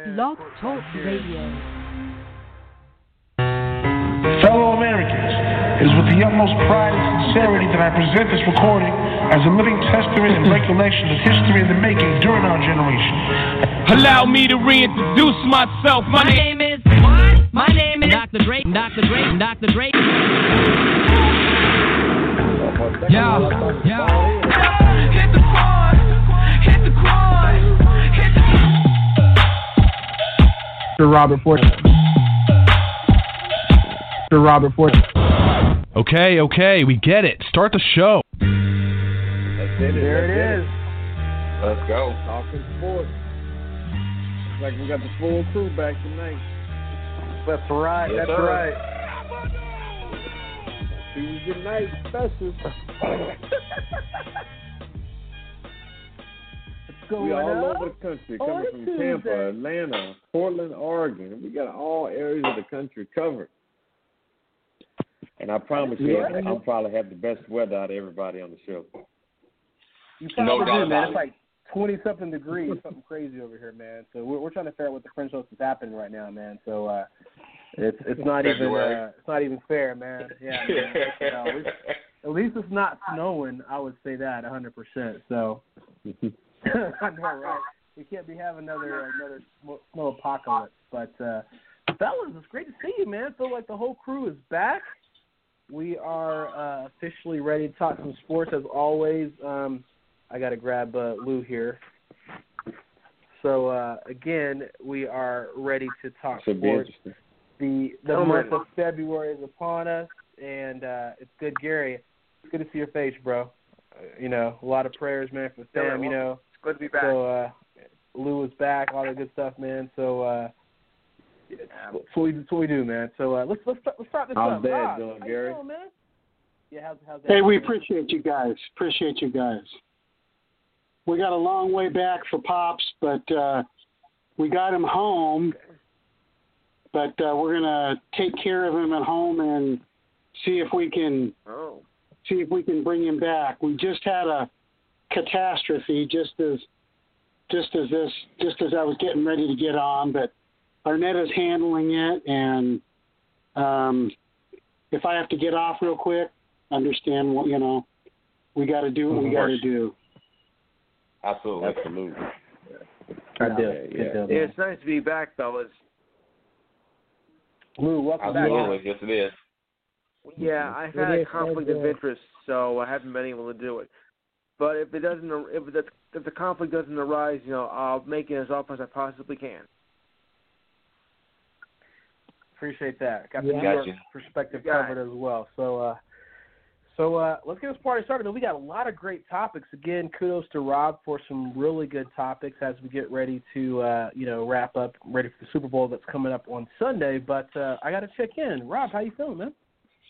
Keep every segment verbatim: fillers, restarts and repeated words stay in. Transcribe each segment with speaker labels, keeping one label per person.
Speaker 1: Blog Talk Radio.
Speaker 2: Fellow Americans, it is with the utmost pride and sincerity that I present this recording as a living testament and recollection of history in the making during our generation.
Speaker 3: Allow me to reintroduce myself. My,
Speaker 4: My name is what? My name is Doctor Dre. Doctor Dre. Doctor Dre.
Speaker 3: Yeah, yeah.
Speaker 4: Hit the pause. Hit the quad. Hit the.
Speaker 5: Mister Robert Fortune. Mister Robert Fortune.
Speaker 6: Okay, okay, we get it. Start the show.
Speaker 7: That's it.
Speaker 5: There
Speaker 7: That's
Speaker 5: it is.
Speaker 7: Let's go.
Speaker 8: Talking sports. Looks like we got the full crew back tonight.
Speaker 5: That's right.
Speaker 7: Yes,
Speaker 5: that's
Speaker 7: sir.
Speaker 5: right.
Speaker 8: Tuesday night special. We all over the country, coming from Tampa, Atlanta, Portland, Oregon. We got all areas of the country covered. And I promise you, I'll probably have the best weather out of everybody on the show.
Speaker 5: You probably
Speaker 7: No doubt
Speaker 5: do, man.
Speaker 7: about
Speaker 5: It's
Speaker 7: it.
Speaker 5: like twenty-something degrees, something crazy over here, man. So we're, we're trying to figure out what the French Open is happening right now, man. So uh, it's it's not even
Speaker 7: February.
Speaker 5: uh, it's not even fair, man. Yeah, man. You know, it's- at least it's not snowing. I would say that one hundred percent. So I know, right? We can't be having another another snow snow apocalypse. But uh, fellas, it's great to see you, man. I feel like the whole crew is back. We are uh, officially ready to talk some sports as always. Um, I got to grab uh, Lou here. So uh, again, we are ready to talk
Speaker 7: Should be
Speaker 5: sports.
Speaker 7: interesting.
Speaker 5: The the
Speaker 8: Oh,
Speaker 5: month
Speaker 8: man.
Speaker 5: of February is upon us, and uh, it's good, Gary. It's good to see your face, bro. Uh, you know, a lot of prayers, man, for Sam. You know,
Speaker 9: It's good to be back.
Speaker 5: so uh, Lou is back, all that good stuff, man. So uh, it's, it's, what we, it's what we do, man. So uh, let's let's start, let's start this
Speaker 8: How's
Speaker 5: up.
Speaker 8: Dad
Speaker 5: Rob,
Speaker 8: doing,
Speaker 5: how
Speaker 8: Gary?
Speaker 5: You doing, man? Yeah, how's how's that?
Speaker 10: Hey, we appreciate you guys. Appreciate you guys. We got a long way back for Pops, but uh, we got him home. But uh, we're gonna take care of him at home and see if we can
Speaker 9: Oh.
Speaker 10: see if we can bring him back. We just had a catastrophe just as just as this just as I was getting ready to get on, but Arnetta's handling it, and um, if I have to get off real quick, understand what you know. We got to do what we got to do.
Speaker 7: Absolutely.
Speaker 8: Absolutely.
Speaker 5: I do.
Speaker 8: Yeah, yeah.
Speaker 5: Good deal,
Speaker 9: Yeah,
Speaker 5: man.
Speaker 9: it's nice to be back, fellas.
Speaker 5: Lou, welcome back.
Speaker 7: Absolutely. Yes, it is.
Speaker 9: Yeah, I've
Speaker 5: It
Speaker 9: had a
Speaker 5: is,
Speaker 9: conflict
Speaker 5: thank
Speaker 9: of
Speaker 5: you.
Speaker 9: interest, so I haven't been able to do it. But if it doesn't, if the if the conflict doesn't arise, you know, I'll make it as often as I possibly can.
Speaker 5: Appreciate that. Got the
Speaker 7: Yeah.
Speaker 5: New York
Speaker 7: Gotcha.
Speaker 5: perspective
Speaker 9: Got
Speaker 5: covered as well. So, uh, so uh, let's get this party started. Man, we got a lot of great topics. Again, kudos to Rob for some really good topics as we get ready to, uh, you know, wrap up, ready for the Super Bowl that's coming up on Sunday. But uh, I got to check in. Rob, how you feeling, man?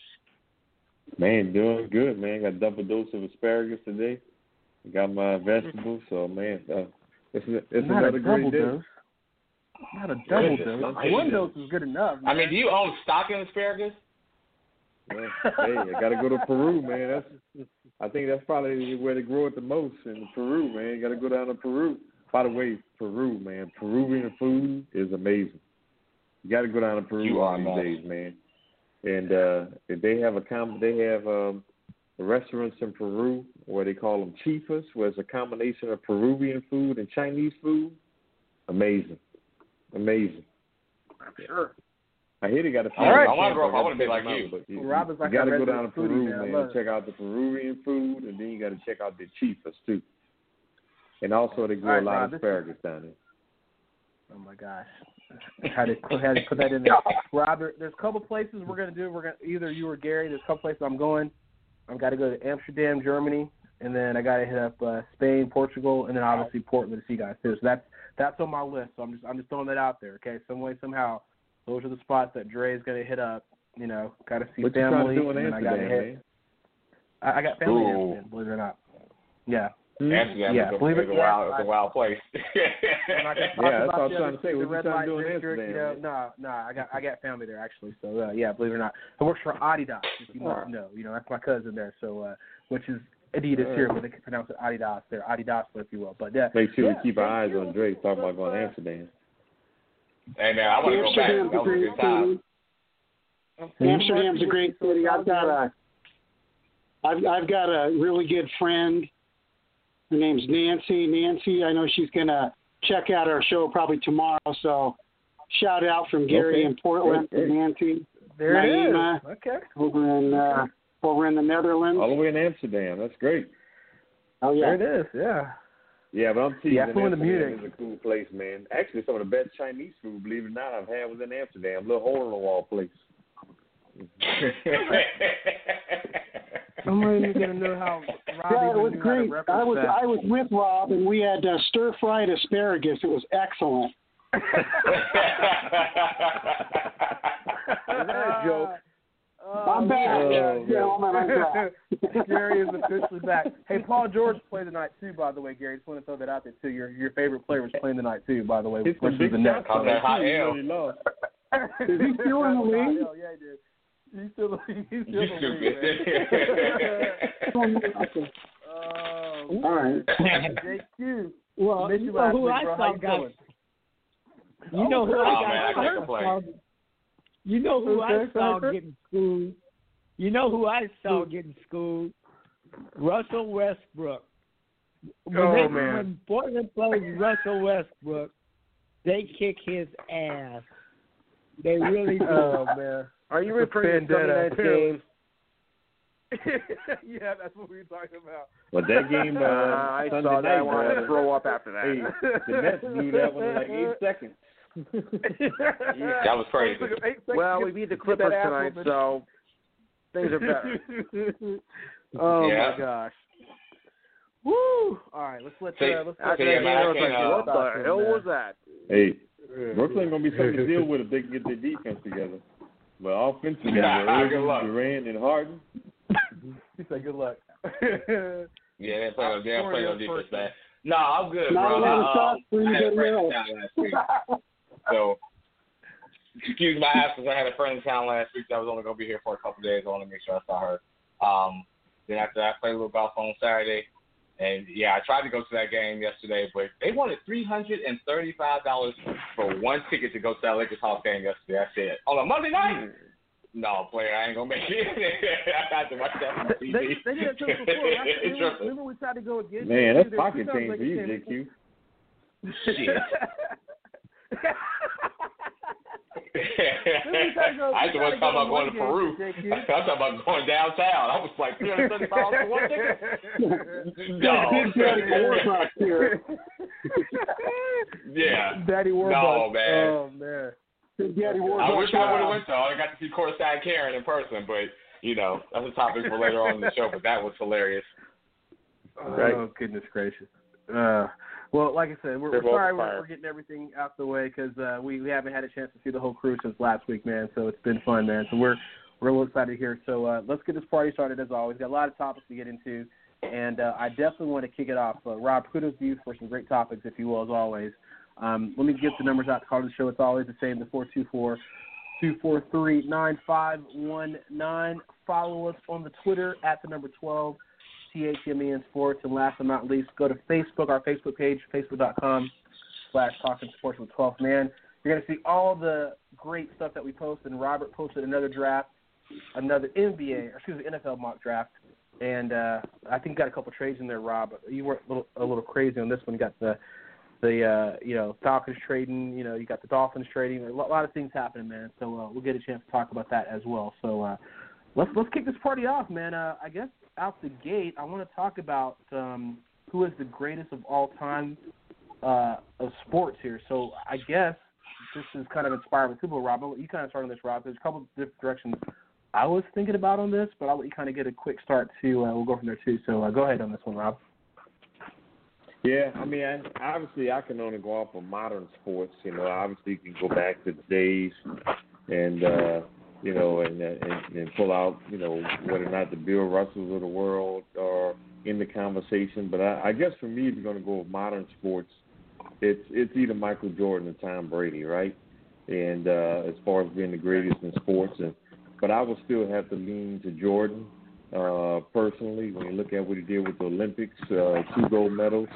Speaker 8: Man, doing good, man. Got a double dose of asparagus today. Got my vegetables, so man, uh, it's it's
Speaker 5: Not
Speaker 8: another
Speaker 5: a double
Speaker 8: great day.
Speaker 5: dose. Not a double
Speaker 7: Goodness,
Speaker 5: dose.
Speaker 7: not
Speaker 5: One
Speaker 7: a
Speaker 5: dose is good enough.
Speaker 7: I
Speaker 5: man.
Speaker 7: mean, do you own stock in asparagus?
Speaker 8: Man, hey, I gotta go to Peru, man. That's I think that's probably where they grow it the most in Peru, man. You gotta go down to Peru. By the way, Peru, man, Peruvian food is amazing. You gotta go down to Peru
Speaker 7: You are,
Speaker 8: these
Speaker 7: man.
Speaker 8: days, man. And uh, they have a com- they have um, restaurants in Peru where they call them chifas, where it's a combination of Peruvian food and Chinese food. Amazing, amazing.
Speaker 9: I'm sure.
Speaker 8: I hear they got a few.
Speaker 5: All right.
Speaker 7: I wanna grow up. I
Speaker 8: gotta
Speaker 7: wanna be
Speaker 8: check
Speaker 7: like
Speaker 8: them out,
Speaker 7: you.
Speaker 8: but you,
Speaker 5: Rob is like
Speaker 8: you got to
Speaker 5: our
Speaker 8: go down to
Speaker 5: resident
Speaker 8: Peru,
Speaker 5: foodie, man. I
Speaker 8: man,
Speaker 5: love
Speaker 8: and
Speaker 5: it.
Speaker 8: check out the Peruvian food, and then you got to check out the chifas too. And also they grow
Speaker 5: All right,
Speaker 8: a lot
Speaker 5: Rob,
Speaker 8: of
Speaker 5: this-
Speaker 8: asparagus down there.
Speaker 5: Oh my gosh, how to how to put that in there, Robert? There's a couple places we're gonna do. We're gonna either you or Gary. There's a couple places I'm going. I've got to go to Amsterdam, Germany, and then I got to hit up uh, Spain, Portugal, and then obviously Portland to see you guys too. So that's that's on my list. So I'm just I'm just throwing that out there. Okay, some way somehow, those are the spots that Dre is gonna hit up. You know, got to see
Speaker 8: What you trying
Speaker 5: family.
Speaker 8: to do in
Speaker 5: and then I got to
Speaker 8: Amsterdam,
Speaker 5: hit.
Speaker 8: man?
Speaker 5: I, I got family in
Speaker 7: Ooh.
Speaker 5: Amsterdam, believe it or not. Yeah.
Speaker 7: Amsterdam
Speaker 5: Yeah,
Speaker 7: is, a,
Speaker 5: believe it
Speaker 7: is a
Speaker 5: or
Speaker 7: wild,
Speaker 5: not,
Speaker 7: it's a wild place.
Speaker 5: I'm not gonna talk
Speaker 8: Yeah, that's
Speaker 5: about
Speaker 8: what I was
Speaker 5: the
Speaker 8: trying
Speaker 5: other-
Speaker 8: to say.
Speaker 5: the
Speaker 8: What you
Speaker 5: red
Speaker 8: trying to
Speaker 5: light
Speaker 8: do in
Speaker 5: district,
Speaker 8: Amsterdam,
Speaker 5: You know,
Speaker 8: man?
Speaker 5: no, no, I got I got family there actually. So uh, yeah, believe it or not, I work for Adidas. If you must know, you know that's my cousin there. So uh, which is Adidas here, but they can pronounce it Adidas there, Adidas, if you will. But yeah,
Speaker 8: Make sure
Speaker 5: yeah,
Speaker 8: we keep our
Speaker 5: thank
Speaker 8: eyes
Speaker 5: you.
Speaker 8: on Dre talking about
Speaker 5: So,
Speaker 8: going to
Speaker 5: uh,
Speaker 8: Amsterdam.
Speaker 7: Hey, man, I want to go back.
Speaker 10: Amsterdam's
Speaker 7: That
Speaker 10: a
Speaker 7: was a
Speaker 10: great
Speaker 7: good time.
Speaker 10: city. Amsterdam's a great city. I've got a, I've I've got a really good friend. Her name's Nancy. Nancy, I know she's gonna check out our show probably tomorrow. So, shout out from Gary
Speaker 8: Okay.
Speaker 10: in Portland
Speaker 8: Great,
Speaker 10: to
Speaker 8: great.
Speaker 10: Nancy.
Speaker 5: There
Speaker 10: Naima,
Speaker 5: it is. Okay.
Speaker 10: over in uh, over in the Netherlands.
Speaker 8: All the way in Amsterdam. That's great.
Speaker 10: Oh yeah.
Speaker 5: There it is. Yeah.
Speaker 8: Yeah, but I'm teasing.
Speaker 5: Yeah, I flew into
Speaker 8: Amsterdam
Speaker 5: Munich.
Speaker 8: is a cool place, man. Actually, some of the best Chinese food, believe it or not, I've had was in Amsterdam. Little hole in the wall place.
Speaker 5: I'm not even gonna know how Rob
Speaker 10: Yeah, it
Speaker 5: even
Speaker 10: was
Speaker 5: knew how to
Speaker 10: great.
Speaker 5: reference
Speaker 10: I was
Speaker 5: that.
Speaker 10: I was with Rob and we had uh, stir fried asparagus. It was excellent.
Speaker 9: Is that a joke?
Speaker 5: Oh,
Speaker 10: I'm back.
Speaker 5: yeah,
Speaker 10: Yeah, I'm back.
Speaker 5: Gary is officially back. Hey, Paul George played tonight too, by the way, Gary. Just want to throw that out there too. Your your favorite player was playing tonight too, by the way.
Speaker 8: It's some
Speaker 5: versus
Speaker 8: big
Speaker 5: the Nets.
Speaker 8: shots.
Speaker 7: that hot L.
Speaker 8: Really lost.
Speaker 10: Is he still in the league?
Speaker 5: Hell yeah, he did. He's still, he's still
Speaker 7: You
Speaker 5: in the league, man. Oh,
Speaker 10: All right.
Speaker 5: J Q.
Speaker 1: Well,
Speaker 5: Missed
Speaker 1: you
Speaker 5: you
Speaker 1: know
Speaker 5: last
Speaker 1: who
Speaker 5: week,
Speaker 1: I
Speaker 5: bro. How
Speaker 1: saw
Speaker 5: you
Speaker 1: got.
Speaker 5: doing?
Speaker 1: You know who
Speaker 7: Oh,
Speaker 1: I
Speaker 7: man, I
Speaker 1: got.
Speaker 7: can't complain.
Speaker 1: You know who I
Speaker 5: Okay,
Speaker 1: saw
Speaker 5: okay.
Speaker 1: getting schooled. You know who I saw getting schooled. Russell Westbrook. When
Speaker 5: Oh,
Speaker 1: they,
Speaker 5: man.
Speaker 1: When Portland plays Russell Westbrook, they kick his ass. They really do.
Speaker 5: Oh man.
Speaker 9: Are you
Speaker 5: It's a
Speaker 9: referring to Sunday
Speaker 5: vendetta.
Speaker 9: night's game?
Speaker 5: Yeah, that's what we were talking about.
Speaker 8: But that game, uh,
Speaker 9: Uh, I
Speaker 8: Sunday
Speaker 9: saw that.
Speaker 8: night,
Speaker 9: I wanted to
Speaker 8: uh,
Speaker 9: throw up after that.
Speaker 8: Hey, the Nets blew that one in like eight seconds.
Speaker 7: That was crazy.
Speaker 9: Well, we beat the Clippers tonight, so things are better.
Speaker 5: Oh
Speaker 7: Yeah.
Speaker 5: my gosh. Woo! All right, let's let
Speaker 7: See-
Speaker 5: uh, let's
Speaker 7: see,
Speaker 5: let
Speaker 7: yeah,
Speaker 5: uh,
Speaker 7: man, I
Speaker 5: Gary
Speaker 7: can't, uh,
Speaker 9: What the
Speaker 5: talk to him,
Speaker 9: hell
Speaker 5: man.
Speaker 9: was that?
Speaker 8: Hey, Brooklyn gonna be something to deal with if they can get their defense together. But offensively,
Speaker 7: Yeah,
Speaker 8: Irving,
Speaker 7: good luck.
Speaker 8: Durant, and Harden.
Speaker 5: He said, "Good luck."
Speaker 7: Yeah, they play no, they don't play no defense, man. No, I'm good,
Speaker 10: Not
Speaker 7: bro.
Speaker 10: a lot of
Speaker 7: I,
Speaker 10: shots for
Speaker 7: I had a
Speaker 10: anybody
Speaker 7: friend in
Speaker 10: else.
Speaker 7: town last week. So, excuse my absence. I had a friend in town last week that was only going to be here for a couple of days. I want to make sure I saw her. Um, then after that, I played a little golf on Saturday. And, yeah, I tried to go to that game yesterday, but they wanted three hundred thirty-five dollars for one ticket to go to that Lakers Hall game yesterday. I said, on a Monday night? No, player, I ain't going to make it. I got to watch that on T V.
Speaker 5: They, they did it to us before. Right? Remember, remember we tried to go again?
Speaker 8: Man, that's
Speaker 5: There were two
Speaker 8: pocket
Speaker 5: times
Speaker 8: change
Speaker 5: like
Speaker 8: for you,
Speaker 5: it
Speaker 8: J
Speaker 5: came-
Speaker 8: Q.
Speaker 7: Shit. I just want to talk about going to Peru. I'm talking about going downtown. I was like three hundred seventy-five dollars for one ticket. No.
Speaker 10: Big Daddy Warbucks here.
Speaker 7: Yeah.
Speaker 5: Daddy Warbucks.
Speaker 7: No, man.
Speaker 5: Oh man.
Speaker 10: Big Daddy Warbucks.
Speaker 7: I wish I would have went to. I got to see courtside Karen in person, but you know that's a topic for later on in the show. But that was hilarious.
Speaker 5: Right. Oh goodness gracious. Uh, well, like I said, we're, we're
Speaker 7: They're
Speaker 5: sorry
Speaker 7: both
Speaker 5: we're,
Speaker 7: fire.
Speaker 5: we're getting everything out the way because uh, we we haven't had a chance to see the whole crew since last week, man. So it's been fun, man. So we're we're a little excited here. So uh, let's get this party started as always. Got a lot of topics to get into, and uh, I definitely want to kick it off. Uh, Rob, kudos to you for some great topics, if you will, as always. Um, let me get the numbers out to call the show. It's always the same, the four two four, two four three, nine five one nine. Follow us on the Twitter at the number twelve. T H M E N Sports, and last but not least, go to Facebook, our Facebook page, facebook.com slash Talking Sports with twelfth Man. You're going to see all the great stuff that we posted, and Robert posted another draft, another N B A, or excuse me, N F L mock draft, and uh, I think you got a couple trades in there, Rob. You were a little, a little crazy on this one. You got the, the uh, you know, Falcons trading, you know, you got the Dolphins trading. A lot of things happening, man, so uh, we'll get a chance to talk about that as well. So uh, let's, let's kick this party off, man. Uh, I guess out the gate, I want to talk about um, who is the greatest of all time uh, of sports here. So I guess this is kind of inspired by Super Bowl, Rob. I'll let you kind of start on this, Rob. There's a couple of different directions I was thinking about on this, but I'll let you kind of get a quick start too. Uh, we'll go from there too. So uh, go ahead on this one, Rob.
Speaker 8: Yeah, I mean, I, obviously, I can only go off of modern sports. You know, obviously, you can go back to the days and. Uh, you know, and, and and pull out, you know, whether or not the Bill Russells of the world are in the conversation. But I, I guess for me, if you're going to go with modern sports, it's it's either Michael Jordan or Tom Brady, right? And uh, as far as being the greatest in sports, and but I would still have to lean to Jordan uh, personally. When you look at what he did with the Olympics, uh, two gold medals,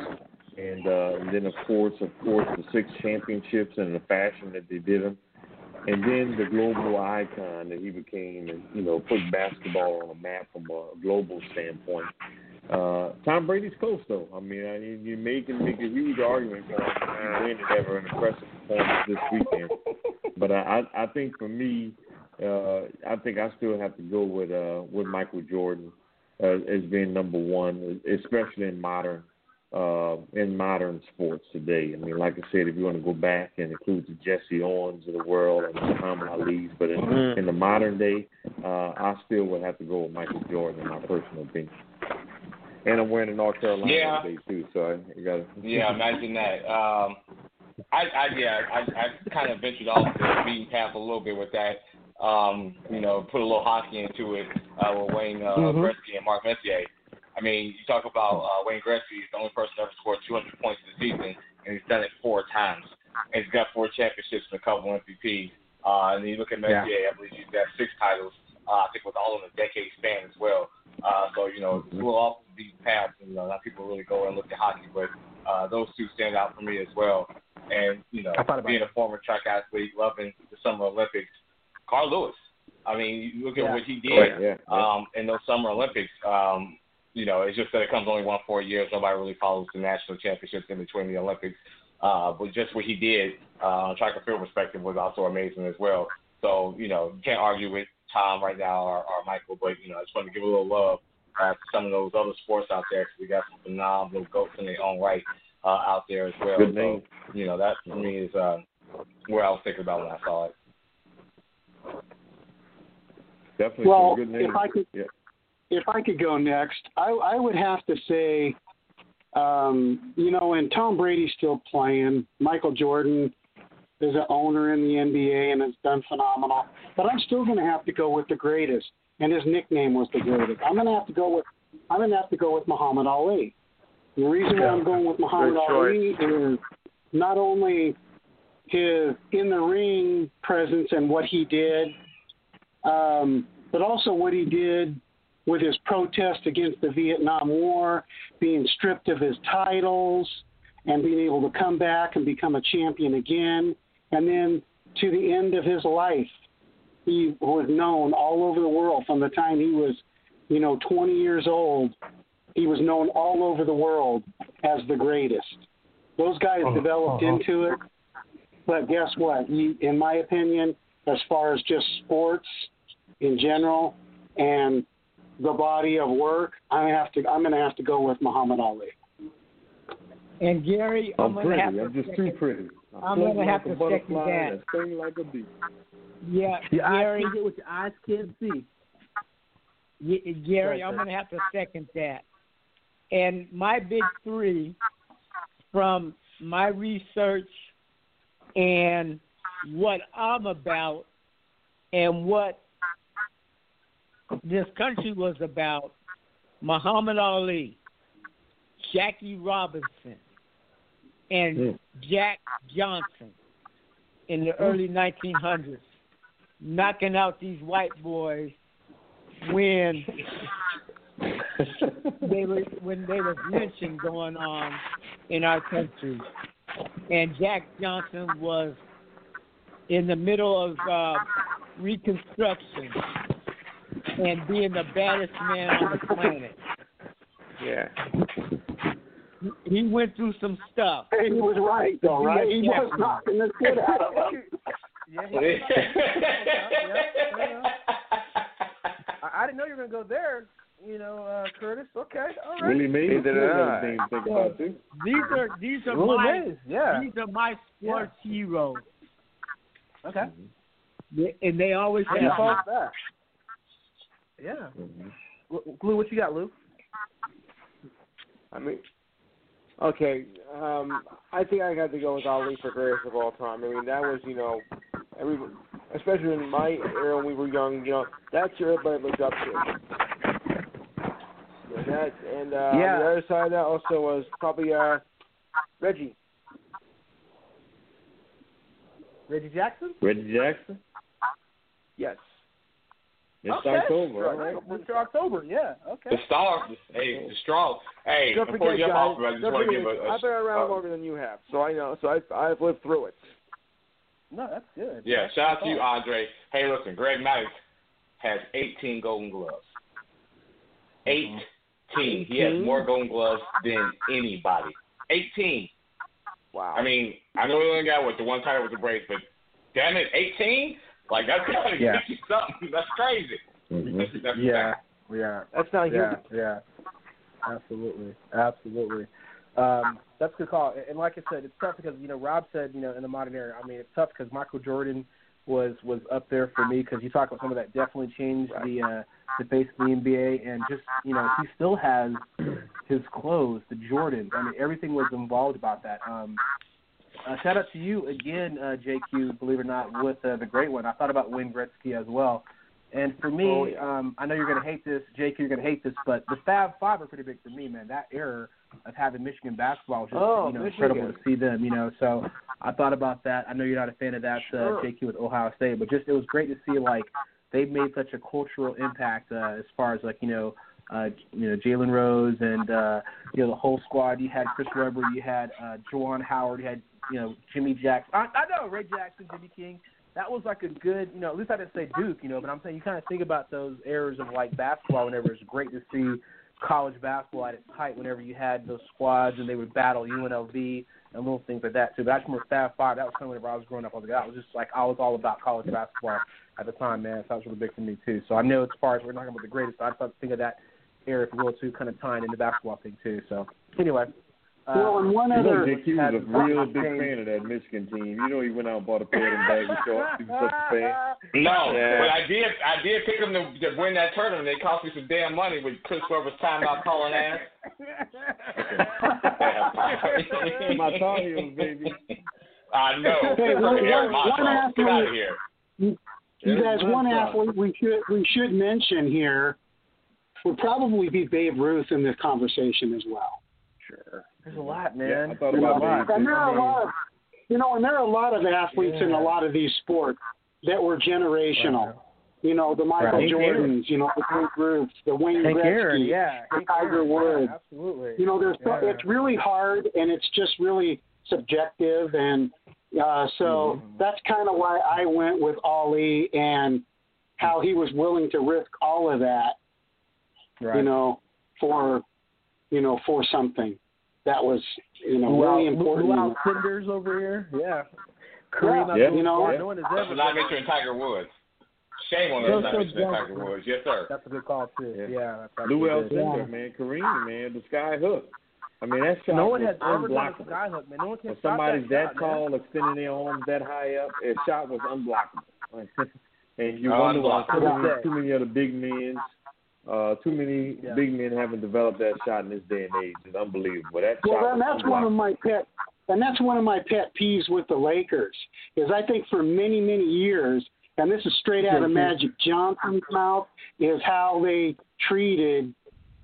Speaker 8: And, uh, and then, of course, of course, the six championships and the fashion that they did them. And then the global icon that he became and, you know, put basketball on the map from a global standpoint. Uh, Tom Brady's close, though. I mean, I, you may can make a huge argument for him winning ever an impressive performance this weekend. But I, I think for me, uh, I think I still have to go with uh, with Michael Jordan uh, as being number one, especially in modern uh, in modern sports today. I mean, like I said, if you want to go back and include the Jesse Owens of the world and the Muhammad Ali's, but in, mm-hmm. in the modern day, uh, I still would have to go with Michael Jordan, in my personal opinion. And I'm wearing a North Carolina
Speaker 7: yeah.
Speaker 8: today too, so I, I got to.
Speaker 7: Yeah, imagine that. Um, I, I yeah, I, I kind of ventured off the beaten path a little bit with that. Um, you know, put a little hockey into it uh, with Wayne uh, mm-hmm. Gretzky and Mark Messier. I mean, you talk about uh, Wayne Gretzky, he's the only person to ever score two hundred points in the season, and he's done it four times. And he's got four championships and a couple M V Ps. Uh, and then you look at Messier, yeah. I believe he's got six titles. Uh, I think with all in a decade span as well. Uh, so, you know, it's a little off the beaten path. You know, not people really go and look at hockey, but uh, those two stand out for me as well. And, you know, being a former track athlete, loving the Summer Olympics, Carl Lewis. I mean, you look at yeah. what he did oh, yeah. um, in those Summer Olympics. Um, you know, it's just that it comes only one four years. Nobody really follows the national championships in between the Olympics. Uh, but just what he did uh, on track and field perspective was also amazing as well. So, you know, you can't argue with Tom right now or, or Michael, but, you know, I just want to give a little love uh, to some of those other sports out there because we got some phenomenal goats in their own right uh, out there as well.
Speaker 8: Good
Speaker 7: so,
Speaker 8: name.
Speaker 7: you know, that for me is uh, where I was thinking about when I saw it.
Speaker 8: Definitely
Speaker 10: well,
Speaker 8: some good names.
Speaker 10: If I could,
Speaker 8: yeah.
Speaker 10: if I could go next, I, I would have to say, um, you know, and Tom Brady's still playing. Michael Jordan is an owner in the N B A and has done phenomenal. But I'm still going to have to go with the greatest, and his nickname was the greatest. I'm going to have to go with I'm going to have to go with Muhammad Ali. The reason why I'm going with Muhammad Ali is not only his in the ring presence and what he did, um, but also what he did with his protest against the Vietnam War, being stripped of his titles, and being able to come back and become a champion again. And then to the end of his life, he was known all over the world from the time he was, you know, twenty years old. He was known all over the world as the greatest. Those guys uh-huh. developed uh-huh. into it. But guess what? He, in my opinion, as far as just sports in general and the body of work, I have to. I'm going to have to go with Muhammad Ali.
Speaker 1: And Gary, I'm,
Speaker 8: I'm
Speaker 1: pretty. Have
Speaker 8: I'm just too pretty.
Speaker 1: I'm going to have to second that.
Speaker 8: Sing like a bee.
Speaker 1: Yeah,
Speaker 5: your
Speaker 1: Gary.
Speaker 5: Eyes, what your eyes can't see.
Speaker 1: Yeah, Gary, I'm going to have to second that. And my big three, from my research and what I'm about, and what this country was about, Muhammad Ali, Jackie Robinson, and mm. Jack Johnson in the early nineteen hundreds, knocking out these white boys when they were when there was lynching going on in our country, and Jack Johnson was in the middle of uh, Reconstruction and being the baddest man on the planet.
Speaker 9: Yeah.
Speaker 1: He went through some stuff.
Speaker 10: He was right, though, right? He was knocking the shit out of him.
Speaker 5: Yeah, yeah. yeah, yeah. I, I didn't know you were going to go there, you know, uh, Curtis. Okay, all right.
Speaker 8: Really made it.
Speaker 1: Yeah. Think about too. These are these are
Speaker 5: really
Speaker 1: my
Speaker 5: is. Yeah.
Speaker 1: these are my sports
Speaker 5: yeah.
Speaker 1: heroes.
Speaker 5: Okay.
Speaker 1: Yeah, and they always have.
Speaker 5: Yeah. That. Yeah. Mm-hmm. Lou, what you got, Lou?
Speaker 9: I mean, okay. Um, I think I got to go with Ali for greatest of all time. I mean, that was, you know, every, especially in my era when we were young, you know, that's who everybody looked up to. And, that, and uh,
Speaker 5: yeah.
Speaker 9: on the other side of that also was probably uh, Reggie.
Speaker 5: Reggie Jackson?
Speaker 8: Reggie Jackson?
Speaker 9: Yes.
Speaker 8: It's
Speaker 5: okay.
Speaker 8: October, all right.
Speaker 5: Mister October, yeah. Okay.
Speaker 7: The star, hey, the strong. Hey,
Speaker 9: Don't
Speaker 7: before
Speaker 9: forget,
Speaker 7: you get
Speaker 9: guys.
Speaker 7: off, I just
Speaker 9: don't
Speaker 7: want to
Speaker 9: forget,
Speaker 7: give a. a
Speaker 9: I've been around
Speaker 7: uh,
Speaker 9: longer than you have, so I know. So I've I've lived through it.
Speaker 5: No, that's good.
Speaker 7: Yeah,
Speaker 5: that's
Speaker 7: shout out to you,
Speaker 5: good.
Speaker 7: Andre. Hey, listen, Greg Maddox has eighteen Golden Gloves. eighteen. He has more Golden Gloves than anybody. eighteen.
Speaker 9: Wow.
Speaker 7: I mean, I know we only got what the one title with the Braves, but damn it, eighteen? Like that's gotta
Speaker 5: Yeah.
Speaker 7: get you something. That's crazy.
Speaker 8: Mm-hmm.
Speaker 7: That's
Speaker 5: Yeah, yeah.
Speaker 9: That's not
Speaker 5: Yeah,
Speaker 9: here.
Speaker 5: yeah. Absolutely, absolutely. Um, that's a good call. And like I said, it's tough because you know Rob said you know in the modern era. I mean, it's tough because Michael Jordan was was up there for me because you talk about some of that definitely changed the uh, the face of the N B A and just you know he still has his clothes, the Jordans. I mean, everything was involved about that. Um, uh, shout out to you again, uh, J Q. Believe it or not, with uh, the great one. I thought about Wayne Gretzky as well. And for me,
Speaker 9: Oh, yeah.
Speaker 5: um, I know you're going to hate this, J Q, you're going to hate this, but the Fab Five are pretty big for me, man. That era of having Michigan basketball was just
Speaker 9: Oh,
Speaker 5: you know,
Speaker 9: Michigan.
Speaker 5: incredible to see them, you know. So I thought about that. I know you're not a fan of that,
Speaker 9: Sure.
Speaker 5: uh, J Q with Ohio State, but just it was great to see, like, they've made such a cultural impact uh, as far as, like, you know, uh, you know, Jalen Rose and, uh, you know, the whole squad. You had Chris Webber, you had uh, Juwan Howard, you had, you know, Jimmy Jackson. I, I know, Ray Jackson, Jimmy King. That was like a good, you know, at least I didn't say Duke, you know, but I'm saying you kind of think about those eras of, like, basketball whenever it's great to see college basketball at its height whenever you had those squads and they would battle U N L V and little things like that, too. But I just remember Fab Five. That was something whenever I was growing up. I was, like, I was just like, I was all about college basketball at the time, man. So that was really big for me, too. So I know as far as we're talking about the greatest, I just think of that era, if you will, too, kind of tying in the basketball thing, too. So anyway. Uh,
Speaker 10: Well, and one
Speaker 8: You
Speaker 10: other.
Speaker 8: know, J Q was a real big fan of that Michigan team. You know, he went out and bought a pair of them baggy shorts. He was such a fan.
Speaker 7: No,
Speaker 8: Yeah.
Speaker 7: but I did I did pick them to, to win that tournament. They cost me some damn money with Chris Webber's timeout calling ass.
Speaker 8: My Tar Heels, baby.
Speaker 7: I know.
Speaker 10: Hey, one,
Speaker 7: Eric
Speaker 10: one, one
Speaker 7: Montross, get out of
Speaker 10: athlete,
Speaker 7: here.
Speaker 10: you, you
Speaker 8: Eric
Speaker 10: guys, one
Speaker 8: Montross.
Speaker 10: athlete we should we should mention here would probably be Babe Ruth in this conversation as well.
Speaker 8: Sure.
Speaker 5: There's a lot, man.
Speaker 8: Yeah, I thought
Speaker 5: There's
Speaker 8: about
Speaker 5: a lot.
Speaker 8: Babe.
Speaker 10: And there are a lot of, you know, and there are a lot of athletes in
Speaker 5: Yeah.
Speaker 10: a lot of these sports that were generational.
Speaker 5: Right.
Speaker 10: You know, the Michael
Speaker 5: Right.
Speaker 10: Jordans, you know, the Babe Ruths, the Wayne
Speaker 5: Hank
Speaker 10: Gretzky,
Speaker 5: Aaron, yeah.
Speaker 10: the
Speaker 5: Hank
Speaker 10: Tiger
Speaker 5: Aaron,
Speaker 10: Woods.
Speaker 5: yeah, absolutely.
Speaker 10: You know, there's
Speaker 5: Yeah.
Speaker 10: it's really hard and it's just really subjective, and uh, so
Speaker 5: Mm-hmm.
Speaker 10: that's kind of why I went with Ali and how he was willing to risk all of that,
Speaker 5: Right.
Speaker 10: you know, for you know for something that was you know
Speaker 5: Luau,
Speaker 10: really important.
Speaker 5: Luau Cinders over here, yeah. Kareem
Speaker 10: Yeah,
Speaker 5: Abdul-Jabbar,
Speaker 10: you know,
Speaker 5: no one has
Speaker 7: That's
Speaker 5: ever.
Speaker 7: not mentioning Tiger Woods. Shame on
Speaker 5: So-
Speaker 7: us not
Speaker 5: so
Speaker 7: mentioning
Speaker 5: Johnson.
Speaker 7: Tiger Woods. Yes, sir.
Speaker 5: That's a good call too.
Speaker 8: Yeah.
Speaker 5: Yeah, that's
Speaker 8: Lou
Speaker 5: absolutely good.
Speaker 8: Alcindor, man. Kareem, man. The sky hook. I mean, that shot
Speaker 5: No one
Speaker 8: was
Speaker 5: has ever done a
Speaker 8: unblockable.
Speaker 5: skyhook, man. No one can
Speaker 8: When
Speaker 5: stop
Speaker 8: somebody's
Speaker 5: that,
Speaker 8: that
Speaker 5: shot, man.
Speaker 8: tall, extending their arms that high up, a shot was unblockable. and you
Speaker 7: Oh,
Speaker 8: wonder why too
Speaker 7: unblockable.
Speaker 8: many, too many of the big men, uh, too many
Speaker 5: Yeah.
Speaker 8: big men haven't developed that shot in this day and age. It's unbelievable. That
Speaker 10: Well,
Speaker 8: shot
Speaker 10: and
Speaker 8: was
Speaker 10: that's one of
Speaker 8: unblockable.
Speaker 10: my pet, and that's one of my pet peeves with the Lakers is I think for many many years, and this is straight out of Magic Johnson's mouth, is how they treated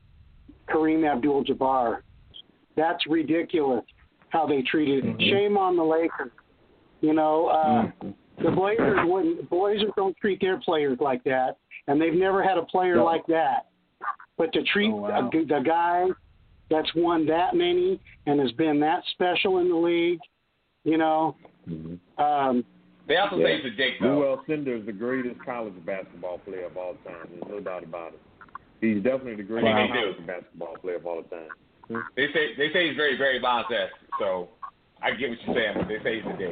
Speaker 10: Kareem Abdul-Jabbar. That's ridiculous how they treated him.
Speaker 8: Mhm.
Speaker 10: Shame on the Lakers. You know, uh,
Speaker 8: Mhm.
Speaker 10: the Blazers wouldn't. Blazers don't treat their players like that, and they've never had a player
Speaker 8: No.
Speaker 10: like that. But to treat
Speaker 5: Oh, wow.
Speaker 10: a, the guy that's won that many and has been that special in the league, you know,
Speaker 8: Mhm.
Speaker 10: um,
Speaker 7: They also
Speaker 8: Yeah.
Speaker 7: say he's a dick,
Speaker 8: Lou
Speaker 7: though.
Speaker 8: Alcindor is the greatest college basketball player of all time. There's no doubt about it. He's definitely the greatest
Speaker 7: Wow.
Speaker 8: college basketball player of all time.
Speaker 7: They say they say he's very, very Bonds-esque, so I get what you're saying, but they say he's a dick.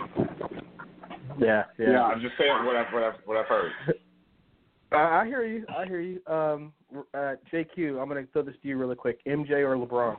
Speaker 5: Yeah, yeah.
Speaker 7: I'm just saying what I've, what I've, what I've heard.
Speaker 5: Uh, I hear you. I hear you. Um, uh, J Q, I'm going to throw this to you really quick. M J or LeBron?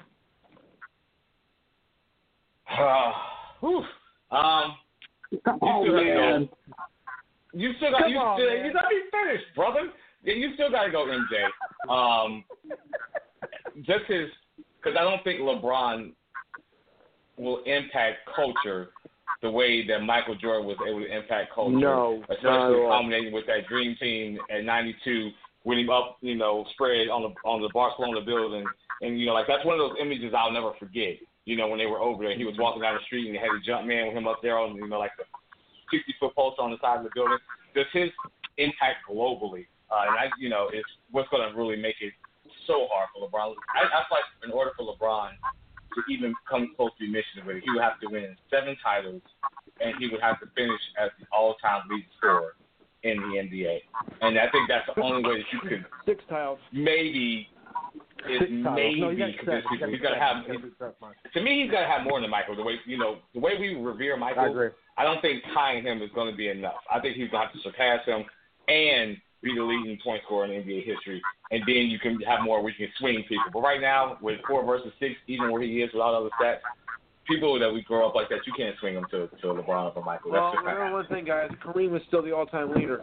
Speaker 7: Whew. um,
Speaker 10: oh
Speaker 7: still have to go.
Speaker 10: man,
Speaker 7: you still got
Speaker 5: Come
Speaker 7: you
Speaker 5: on,
Speaker 7: still
Speaker 5: man.
Speaker 7: you got to be finished, brother. Yeah, you still got to go M J. Um, just his because I don't think LeBron will impact culture the way that Michael Jordan was able to impact culture.
Speaker 9: No, not at
Speaker 7: especially
Speaker 9: all.
Speaker 7: culminating with that dream team at ninety-two, winning up, you know, spread on the on the Barcelona building, and you know, like that's one of those images I'll never forget. You know, when they were over there, he was walking down the street and they had a jump man with him up there on, you know, like the sixty foot poster on the side of the building. Just his impact globally Uh, and I, you know, it's what's going to really make it so hard for LeBron. I, I feel like in order for LeBron to even come close to mission with it, he would have to win seven titles, and he would have to finish as the all-time leading scorer in the N B A. And I think that's the only way that you could
Speaker 9: six titles
Speaker 7: maybe is
Speaker 9: Six
Speaker 7: maybe
Speaker 9: no, you
Speaker 7: convince
Speaker 9: seven.
Speaker 7: people he's got to have. To me, he's got to have more than Michael. The way you know, the way we revere Michael,
Speaker 9: I agree.
Speaker 7: I don't think tying him is going to be enough. I think he's going to have to surpass him and be the leading point scorer in N B A history, and then you can have more where you can swing people. But right now, with four versus six, even where he is with all the other stats, people that we grow up like that, you can't swing them to, to LeBron or Michael.
Speaker 9: Well,
Speaker 7: That's just
Speaker 9: remember one thing, guys. Kareem is still the all-time leader.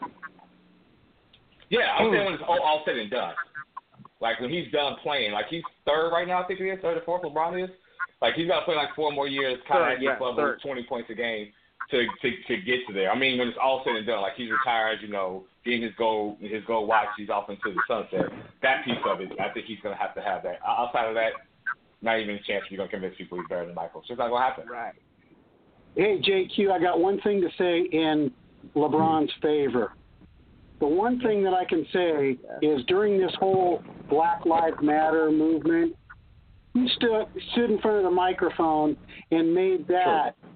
Speaker 7: Yeah, I'm saying when it's all, all said and done. Like, when he's done playing, like, he's third right now, I think he is, third or fourth, LeBron is. Like, he's got to play, like, four more years, kind of at
Speaker 9: yeah,
Speaker 7: this level,
Speaker 9: third.
Speaker 7: twenty points a game to, to to get to there. I mean, when it's all said and done, like, he's retired, you know, getting his goal, his goal watch, he's off into the sunset. That piece of it, I think he's going to have to have that. Outside of that, not even a chance you're going to convince people he's better than Michael. It's just not going to happen.
Speaker 9: Right.
Speaker 10: Hey, J Q, I got one thing to say in LeBron's favor. The one thing that I can say is during this whole Black Lives Matter movement, he stood stood in front of the microphone and made that, sure.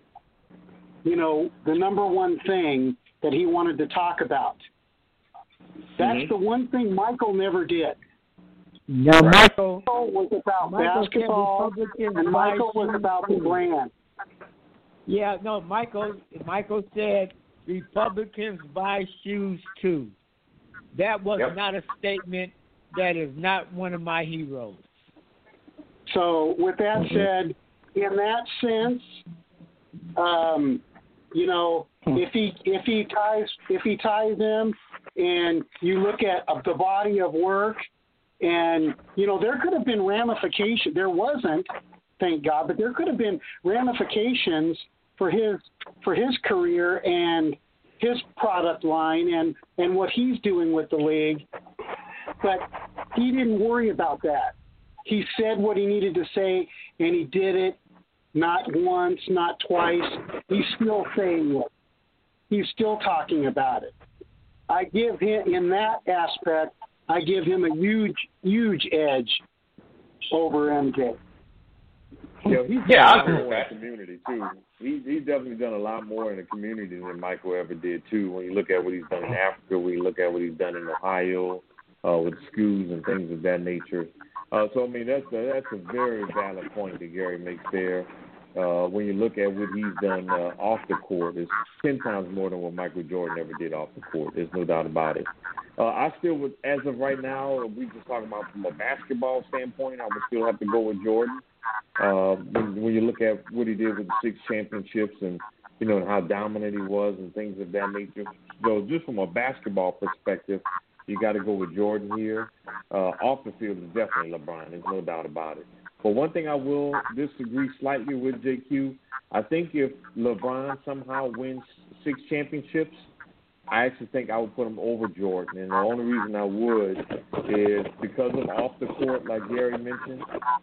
Speaker 10: you know, the number one thing that he wanted to talk about. That's mm-hmm. the one thing Michael never did.
Speaker 1: No, Michael,
Speaker 10: Michael was about
Speaker 1: Michael
Speaker 10: basketball, and Michael was about the brand.
Speaker 1: Yeah, no, Michael. Michael said Republicans buy shoes too. That was
Speaker 7: yep.
Speaker 1: not a statement. That is not one of my heroes.
Speaker 10: So, with that said, in that sense, um, you know, if he if he ties if he ties them, and you look at uh, the body of work, and you know, there could have been ramifications. There wasn't, thank God, but there could have been ramifications for his for his career and his product line and, and what he's doing with the league. But he didn't worry about that. He said what he needed to say, and he did it not once, not twice. He's still saying it. He's still talking about it. I give him, in that aspect, I give him a huge, huge edge over M J.
Speaker 8: Yeah, he's
Speaker 7: yeah,
Speaker 8: done
Speaker 7: I agree
Speaker 8: a lot
Speaker 7: with
Speaker 8: more in
Speaker 7: that.
Speaker 8: the community too. He's he's definitely done a lot more in the community than Michael ever did too. When you look at what he's done in Africa, when you look at what he's done in Ohio uh, with schools and things of that nature. Uh, so I mean, that's a, that's a very valid point that Gary makes there. Uh, when you look at what he's done uh, off the court, it's ten times more than what Michael Jordan ever did off the court. There's no doubt about it. Uh, I still would, as of right now, we just talking about from a basketball standpoint, I would still have to go with Jordan. Uh, when, when you look at what he did with the six championships and, you know, how dominant he was and things of that nature. So just from a basketball perspective, you got to go with Jordan here. Uh, off the field is definitely LeBron. There's no doubt about it. But one thing I will disagree slightly with, J Q, I think if LeBron somehow wins six championships, I actually think I would put him over Jordan. And the only reason I would is because of off the court, like Gary mentioned.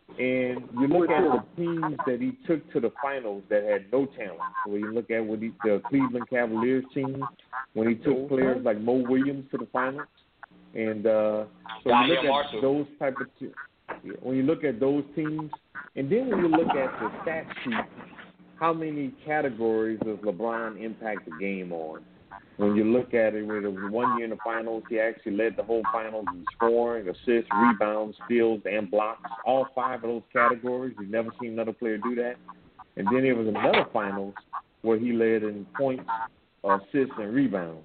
Speaker 8: And you look at the teams that he took to the finals that had no talent. So when you look at what he, the Cleveland Cavaliers team, when he took players like Mo Williams to the finals. And uh, so you look at those type of teams. When you look at those teams, and then when you look at the stat sheet, how many categories does LeBron impact the game on? When you look at it, with one year in the finals, he actually led the whole finals in scoring, assists, rebounds, steals, and blocks. All five of those categories. You've never seen another player do that. And then there was another finals where he led in points, assists, and rebounds.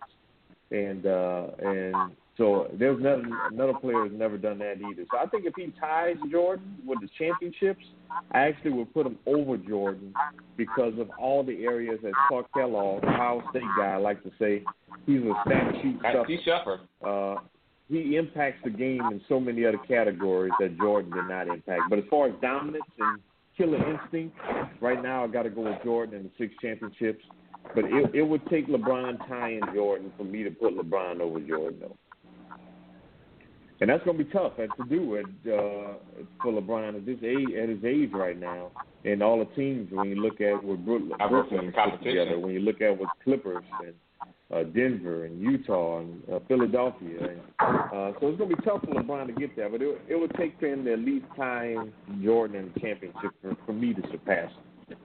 Speaker 8: And uh, and so there's another, another player who's never done that either. So I think if he ties Jordan with the championships, I actually would put him over Jordan because of all the areas that Clark Kellogg, Ohio State guy, I like to say, he's a stat sheet
Speaker 7: stuffer.
Speaker 8: Uh, he impacts the game in so many other categories that Jordan did not impact. But as far as dominance and killer instinct, right now I got to go with Jordan and the six championships. But it, it would take LeBron tying Jordan for me to put LeBron over Jordan, though. And that's going to be tough to do at, uh, for LeBron at this age, at his age right now, and all the teams. When you look at what Brooklyn, Brooklyn put together, when you look at what Clippers and uh, Denver and Utah and uh, Philadelphia, and, uh, so it's going to be tough for LeBron to get there. But it, it would take for him to at least tie in Jordan in the championship for, for me to surpass him.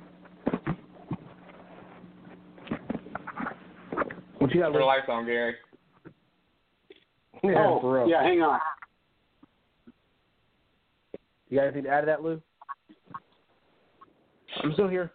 Speaker 5: What you got?
Speaker 7: Turn the lights on, Gary.
Speaker 5: Yeah,
Speaker 10: oh,
Speaker 5: for real.
Speaker 10: yeah, hang on.
Speaker 5: You got anything to add to that, Lou? I'm still here.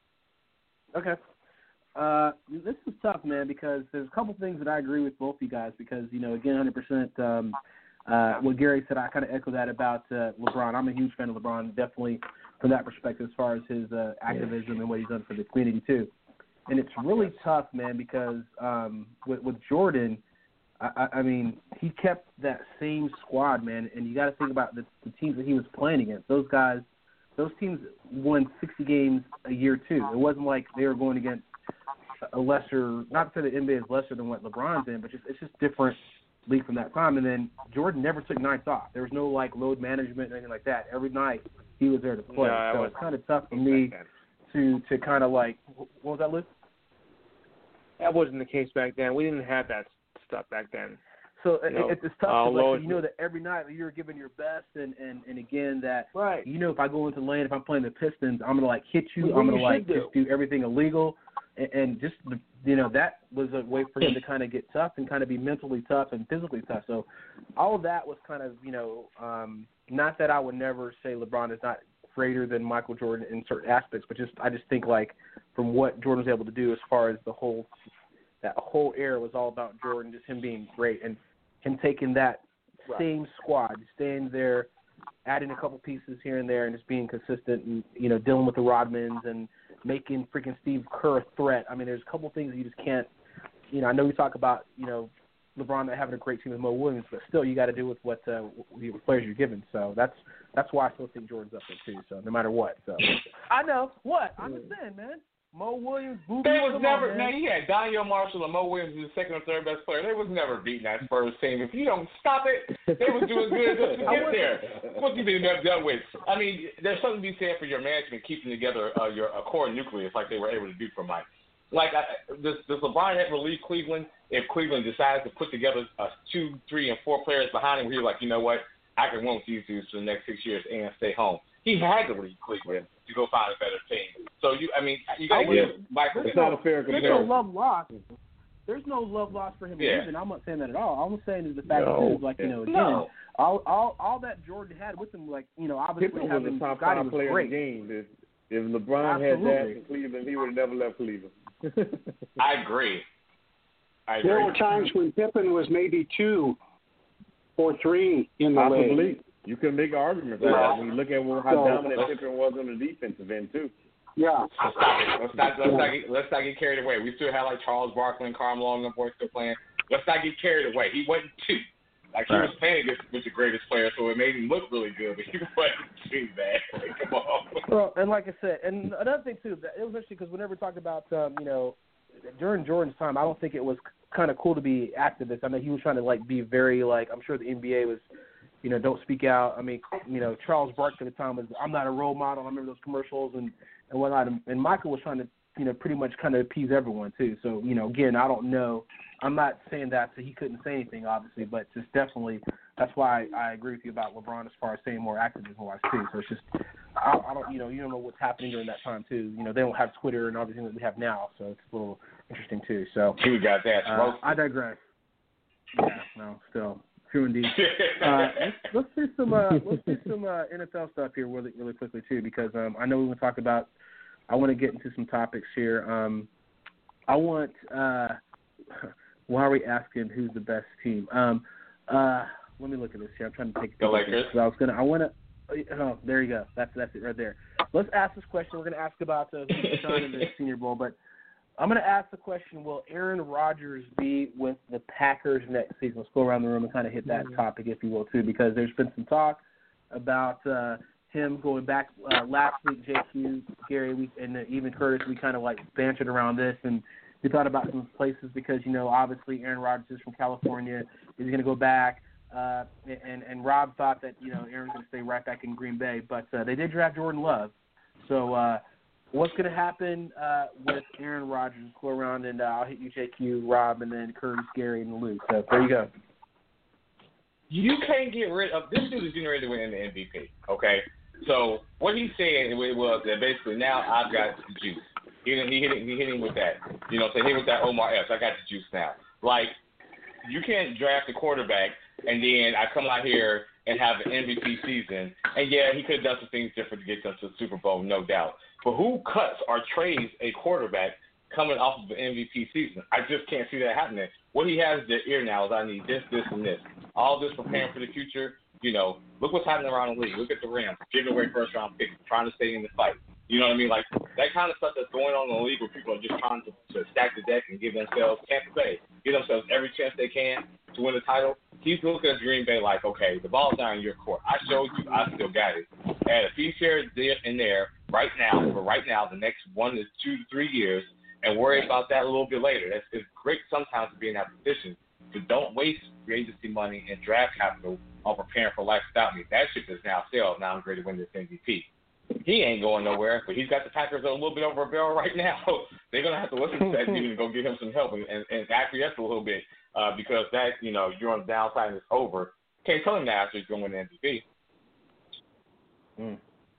Speaker 5: Okay. Uh, this is tough, man, because there's a couple things that I agree with both you guys because, you know, again, one hundred percent um, uh, what Gary said, I kind of echo that about uh, LeBron. I'm a huge fan of LeBron, definitely from that perspective as far as his uh, activism and what he's done for the community, too. And it's really tough, man, because um, with, with Jordan – I, I mean, he kept that same squad, man, and you got to think about the, the teams that he was playing against. Those guys, those teams won sixty games a year too. It wasn't like they were going against a lesser. Not to say the N B A is lesser than what LeBron's in, but just it's just different league from that time. And then Jordan never took nights off. There was no like load management or anything like that. Every night he was there to play.
Speaker 9: No,
Speaker 5: so
Speaker 9: was,
Speaker 5: it's kind of tough for me to to kind of like. What was that, Luke?
Speaker 9: That wasn't the case back then. We didn't have that stuff back then.
Speaker 5: So
Speaker 9: you know,
Speaker 5: it's, it's tough
Speaker 9: uh,
Speaker 5: to like, you know that every night you're giving your best, and, and, and again that
Speaker 9: right.
Speaker 5: you know if I go into lane, if I'm playing the Pistons, I'm gonna like hit you.
Speaker 9: Well,
Speaker 5: I'm gonna
Speaker 9: you
Speaker 5: like
Speaker 9: do.
Speaker 5: just do everything illegal, and, and just you know that was a way for him to kind of get tough and kind of be mentally tough and physically tough. So all of that was kind of you know um, not that I would never say LeBron is not greater than Michael Jordan in certain aspects, but just I just think like from what Jordan was able to do as far as the whole. That whole era was all about Jordan, just him being great and him taking that right. same squad, staying there, adding a couple pieces here and there, and just being consistent and, you know, dealing with the Rodmans and making freaking Steve Kerr a threat. I mean, there's a couple things that you just can't, you know, I know we talk about, you know, LeBron not having a great team with Mo Williams, but still you got to do with what uh, the players you're given. So that's that's why I still think Jordan's up there, too, so no matter what. So I know. What? I'm just saying, man. Mo Williams, Boo
Speaker 7: They was never,
Speaker 5: on,
Speaker 7: man. man, he had Daniel Marshall and Mo Williams as the second or third best player. They was never beating that Spurs team. If you don't stop it, they was doing good just to get there. What's he been done with? I mean, there's something to be said for your management keeping together uh, your a core nucleus like they were able to do for Mike. Like, I, does, does LeBron ever leave Cleveland if Cleveland decides to put together a two, three, and four players behind him where you're like, you know what, I can win with these dudes for the next six years and stay home? He had to leave Cleveland to go find a better team. So, you, I mean, you got to give Michael.
Speaker 8: It's not a fair
Speaker 5: comparison. There's no love lost. There's no love lost for him
Speaker 7: yeah.
Speaker 5: leaving. I'm not saying that at all. All I'm saying is the fact
Speaker 8: no.
Speaker 5: that, like, you know, again,
Speaker 7: no.
Speaker 5: all, all all that Jordan had with him, like, you know, obviously
Speaker 8: Pippen
Speaker 5: having
Speaker 8: was the top
Speaker 5: Scotty
Speaker 8: five
Speaker 5: was
Speaker 8: player
Speaker 5: great.
Speaker 8: in the game. If, if LeBron
Speaker 5: Absolutely.
Speaker 8: had that in Cleveland, he would have never left Cleveland.
Speaker 7: I agree. I agree.
Speaker 10: There were times when Pippen was maybe two or three in the
Speaker 8: Possibly.
Speaker 10: league.
Speaker 8: You can make an argument for that when you look at how
Speaker 10: So,
Speaker 8: dominant Pippen was on the defensive end, too.
Speaker 10: Yeah.
Speaker 7: Stop it. Let's not, let's, not get, let's not get carried away. We still have, like, Charles Barkley and Carmelo and the boys still playing. Let's not get carried away. He wasn't two. Like, he
Speaker 8: right.
Speaker 7: was playing against with the greatest player, so it made him look really good, but he wasn't two, man. Come on.
Speaker 5: Well, and like I said, and another thing, too, that it was interesting because whenever we talked about, um, you know, during Jordan's time, I don't think it was kind of cool to be activist. I mean, he was trying to, like, be very, like, I'm sure the N B A was, you know, don't speak out. I mean, you know, Charles Barkley at the time was, I'm not a role model. I remember those commercials and, and whatnot. And, and Michael was trying to, you know, pretty much kind of appease everyone, too. So, you know, again, I don't know. I'm not saying that so he couldn't say anything, obviously, but just definitely that's why I, I agree with you about LeBron as far as saying more activism-wise, too. So it's just, I, I don't, you know, you don't know what's happening during that time, too. You know, they don't have Twitter and everything that we have now, so it's a little interesting, too. So
Speaker 7: You got that.
Speaker 5: uh, I digress. Yeah, no, still. True indeed. Uh, let's, let's do some uh, let's do some uh, N F L stuff here really really quickly too, because um, I know we want to talk about. I want to get into some topics here. Um, I want. Uh, why are we asking who's the best team? Um, uh, let me look at this here. I'm trying to take.
Speaker 7: The Lakers.
Speaker 5: I was gonna. I want to. Oh, there you go. That's that's it right there. Let's ask this question. We're gonna ask about uh, who's Sean in the Senior Bowl, but. I'm going to ask the question, will Aaron Rodgers be with the Packers next season? Let's go around the room and kind of hit that topic, if you will, too, because there's been some talk about uh, him going back uh, last week, J Q, Gary, we, and even Curtis, we kind of like bantered around this, and we thought about some places because, you know, obviously Aaron Rodgers is from California. Is he going to go back? uh, and and Rob thought that you know Aaron's going to stay right back in Green Bay, but uh, they did draft Jordan Love. So uh, what's going to happen uh, with Aaron Rodgers? Go around and uh, I'll hit you, J Q, Rob, and then Curtis, Gary, and Luke. So there you go.
Speaker 7: You can't get rid of this dude is getting ready to win the M V P. Okay, so what he said was that basically now I've got the juice. He he hit him, he hit him with that. You know, so hit with that Omar Epps. I got the juice now. Like you can't draft a quarterback and then I come out here and have an M V P season. And yeah, he could have done some things different to get them to the Super Bowl, no doubt. But who cuts or trades a quarterback coming off of an M V P season? I just can't see that happening. What he has in their ear now is I need this, this, and this. All this preparing for the future. You know, look what's happening around the league. Look at the Rams giving away first round picks, trying to stay in the fight. You know what I mean? Like that kind of stuff that's going on in the league where people are just trying to, to stack the deck and give themselves Tampa Bay, give themselves every chance they can to win the title. He's looking at Green Bay like, okay, the ball's not in your court. I showed you, I still got it. And if he shares this in there right now, for right now, the next one to two to three years, and worry about that a little bit later. That's it's great sometimes to be in that position. But don't waste free agency money and draft capital on preparing for life without me. That ship is now sailed. Now I'm ready to win this M V P. He ain't going nowhere, but he's got the Packers a little bit over a barrel right now. They're going to have to listen to that dude and go get him some help and, and, and acquiesce a little bit uh, because that, you know, you're on the downside and it's over. Can't tell him that after he's going to win the M V P.
Speaker 5: Mm.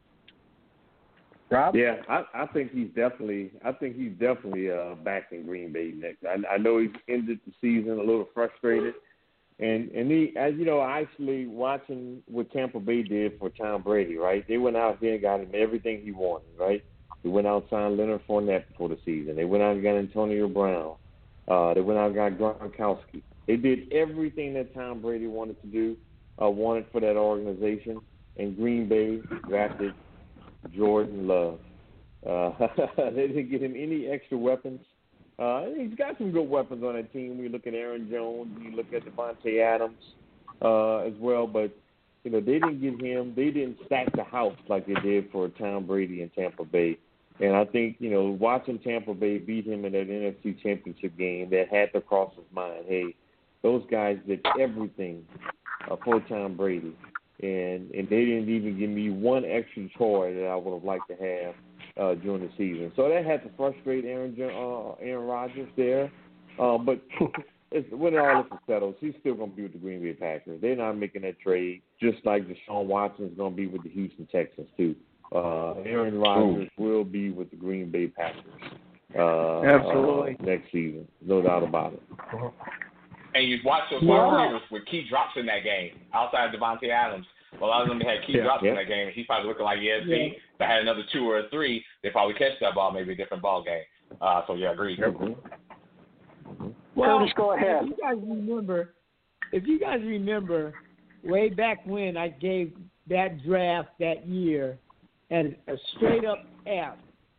Speaker 5: Rob?
Speaker 8: Yeah, I, I think he's definitely. I think he's definitely uh, back in Green Bay next. I, I know he's ended the season a little frustrated, and and he, as you know, actually watching what Tampa Bay did for Tom Brady, right? They went out there and got him everything he wanted, right? They went out and signed Leonard Fournette before the season. They went out and got Antonio Brown. Uh, they went out and got Gronkowski. They did everything that Tom Brady wanted to do, uh, wanted for that organization, and Green Bay drafted Jordan Love. Uh, they didn't get him any extra weapons. Uh, he's got some good weapons on that team. We look at Aaron Jones, we look at Devontae Adams uh, as well. But you know, they didn't get him. They didn't stack the house like they did for Tom Brady in Tampa Bay. And I think you know, watching Tampa Bay beat him in that N F C Championship game, that had to cross his mind. Hey, those guys did everything uh, for Tom Brady. And and they didn't even give me one extra toy that I would have liked to have uh, during the season. So that had to frustrate Aaron uh, Aaron Rodgers there. Uh, but it's, when all this is settled, he's still going to be with the Green Bay Packers. They're not making that trade, just like Deshaun Watson is going to be with the Houston Texans too. Uh, Aaron Rodgers Ooh. will be with the Green Bay Packers. Uh,
Speaker 5: Absolutely.
Speaker 8: Uh, next season, no doubt about it.
Speaker 7: And you watch those wide receivers with key drops in that game outside of Devontae Adams. A lot of them had key yeah, drops yeah. in that game, and he's probably looking like, yeah, see, yeah. if I had another two or a three, they probably catch that ball, maybe a different ball game. Uh, so, yeah, I agree.
Speaker 10: Mm-hmm.
Speaker 1: Well,
Speaker 10: Curtis, go ahead.
Speaker 1: If you guys remember, if you guys remember, way back when I gave that draft that year and a straight-up F,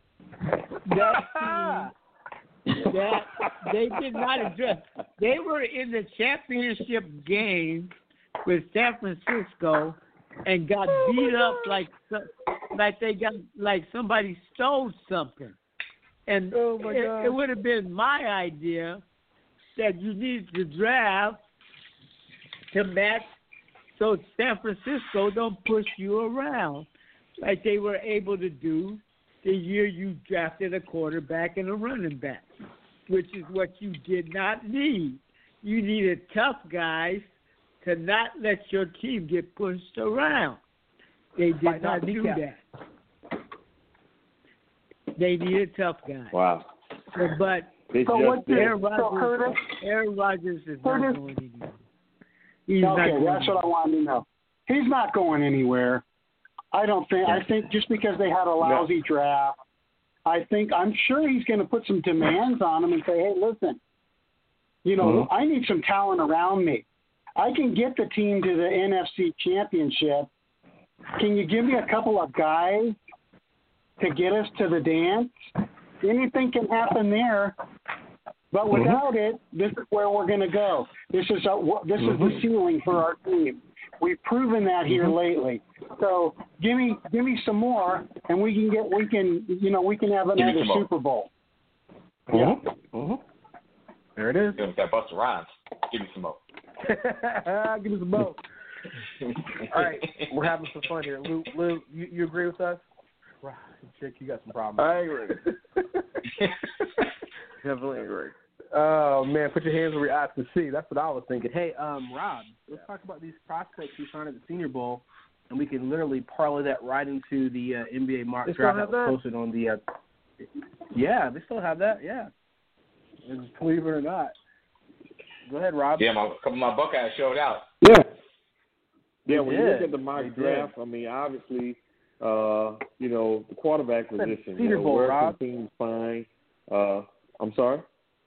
Speaker 1: that team, that they did not address. They were in the championship game with San Francisco and got beat up like like they got like somebody stole something. And
Speaker 5: oh my
Speaker 1: it,
Speaker 5: God.
Speaker 1: it would have been my idea that you need to draft to match so San Francisco don't push you around like they were able to do the year you drafted a quarterback and a running back, which is what you did not need. You needed tough guys to not let your team get pushed around. They did By not do that. They needed tough guys.
Speaker 8: Wow.
Speaker 1: So, but
Speaker 8: they
Speaker 10: so
Speaker 8: just
Speaker 1: Aaron
Speaker 10: so
Speaker 1: Rodgers,
Speaker 10: Curtis,
Speaker 1: Aaron Rodgers is
Speaker 10: Curtis,
Speaker 1: not going anywhere. He's
Speaker 10: okay,
Speaker 1: not going
Speaker 10: that's
Speaker 1: anywhere.
Speaker 10: what I wanted to know. He's not going anywhere. I don't think. I think just because they had a lousy no. draft, I think I'm sure he's going to put some demands on him and say, "Hey, listen, you know, mm-hmm. I need some talent around me. I can get the team to the N F C Championship. Can you give me a couple of guys to get us to the dance? Anything can happen there, but without mm-hmm. it, this is where we're going to go. This is a, this mm-hmm. is the ceiling for our team. We've proven that here mm-hmm. lately. So give me give me some more, and we can get we can you know we can have another Super Bowl.
Speaker 8: Mm-hmm.
Speaker 5: Mm-hmm. There it is.
Speaker 7: Give me that Busta Rhymes. Give me some more.
Speaker 5: Give us a boat. All right, we're having some fun here. Lou, Lou you, you agree with us? Right, Chick, you got some problems.
Speaker 9: I agree. Definitely agree.
Speaker 5: Oh man, put your hands where your eyes can see. That's what I was thinking. Hey, um, Rob, let's talk about these prospects who signed at the Senior Bowl, and we can literally parlay that right into the uh, N B A mock
Speaker 9: They
Speaker 5: draft
Speaker 9: still have
Speaker 5: that was
Speaker 9: that?
Speaker 5: posted on the. Uh, yeah, they still have that. Yeah, and believe it or not. Go ahead, Rob.
Speaker 7: Yeah, my, a couple of my Buckeyes showed out.
Speaker 8: Yeah. Yeah,
Speaker 5: They
Speaker 8: when you look
Speaker 5: did.
Speaker 8: at the mock
Speaker 5: They
Speaker 8: draft,
Speaker 5: did.
Speaker 8: I mean, obviously, uh, you know, the quarterback
Speaker 5: Said
Speaker 8: position,
Speaker 5: Senior
Speaker 8: you know,
Speaker 5: Bowl,
Speaker 8: where
Speaker 5: Rob.
Speaker 8: some teams find. Uh, I'm sorry?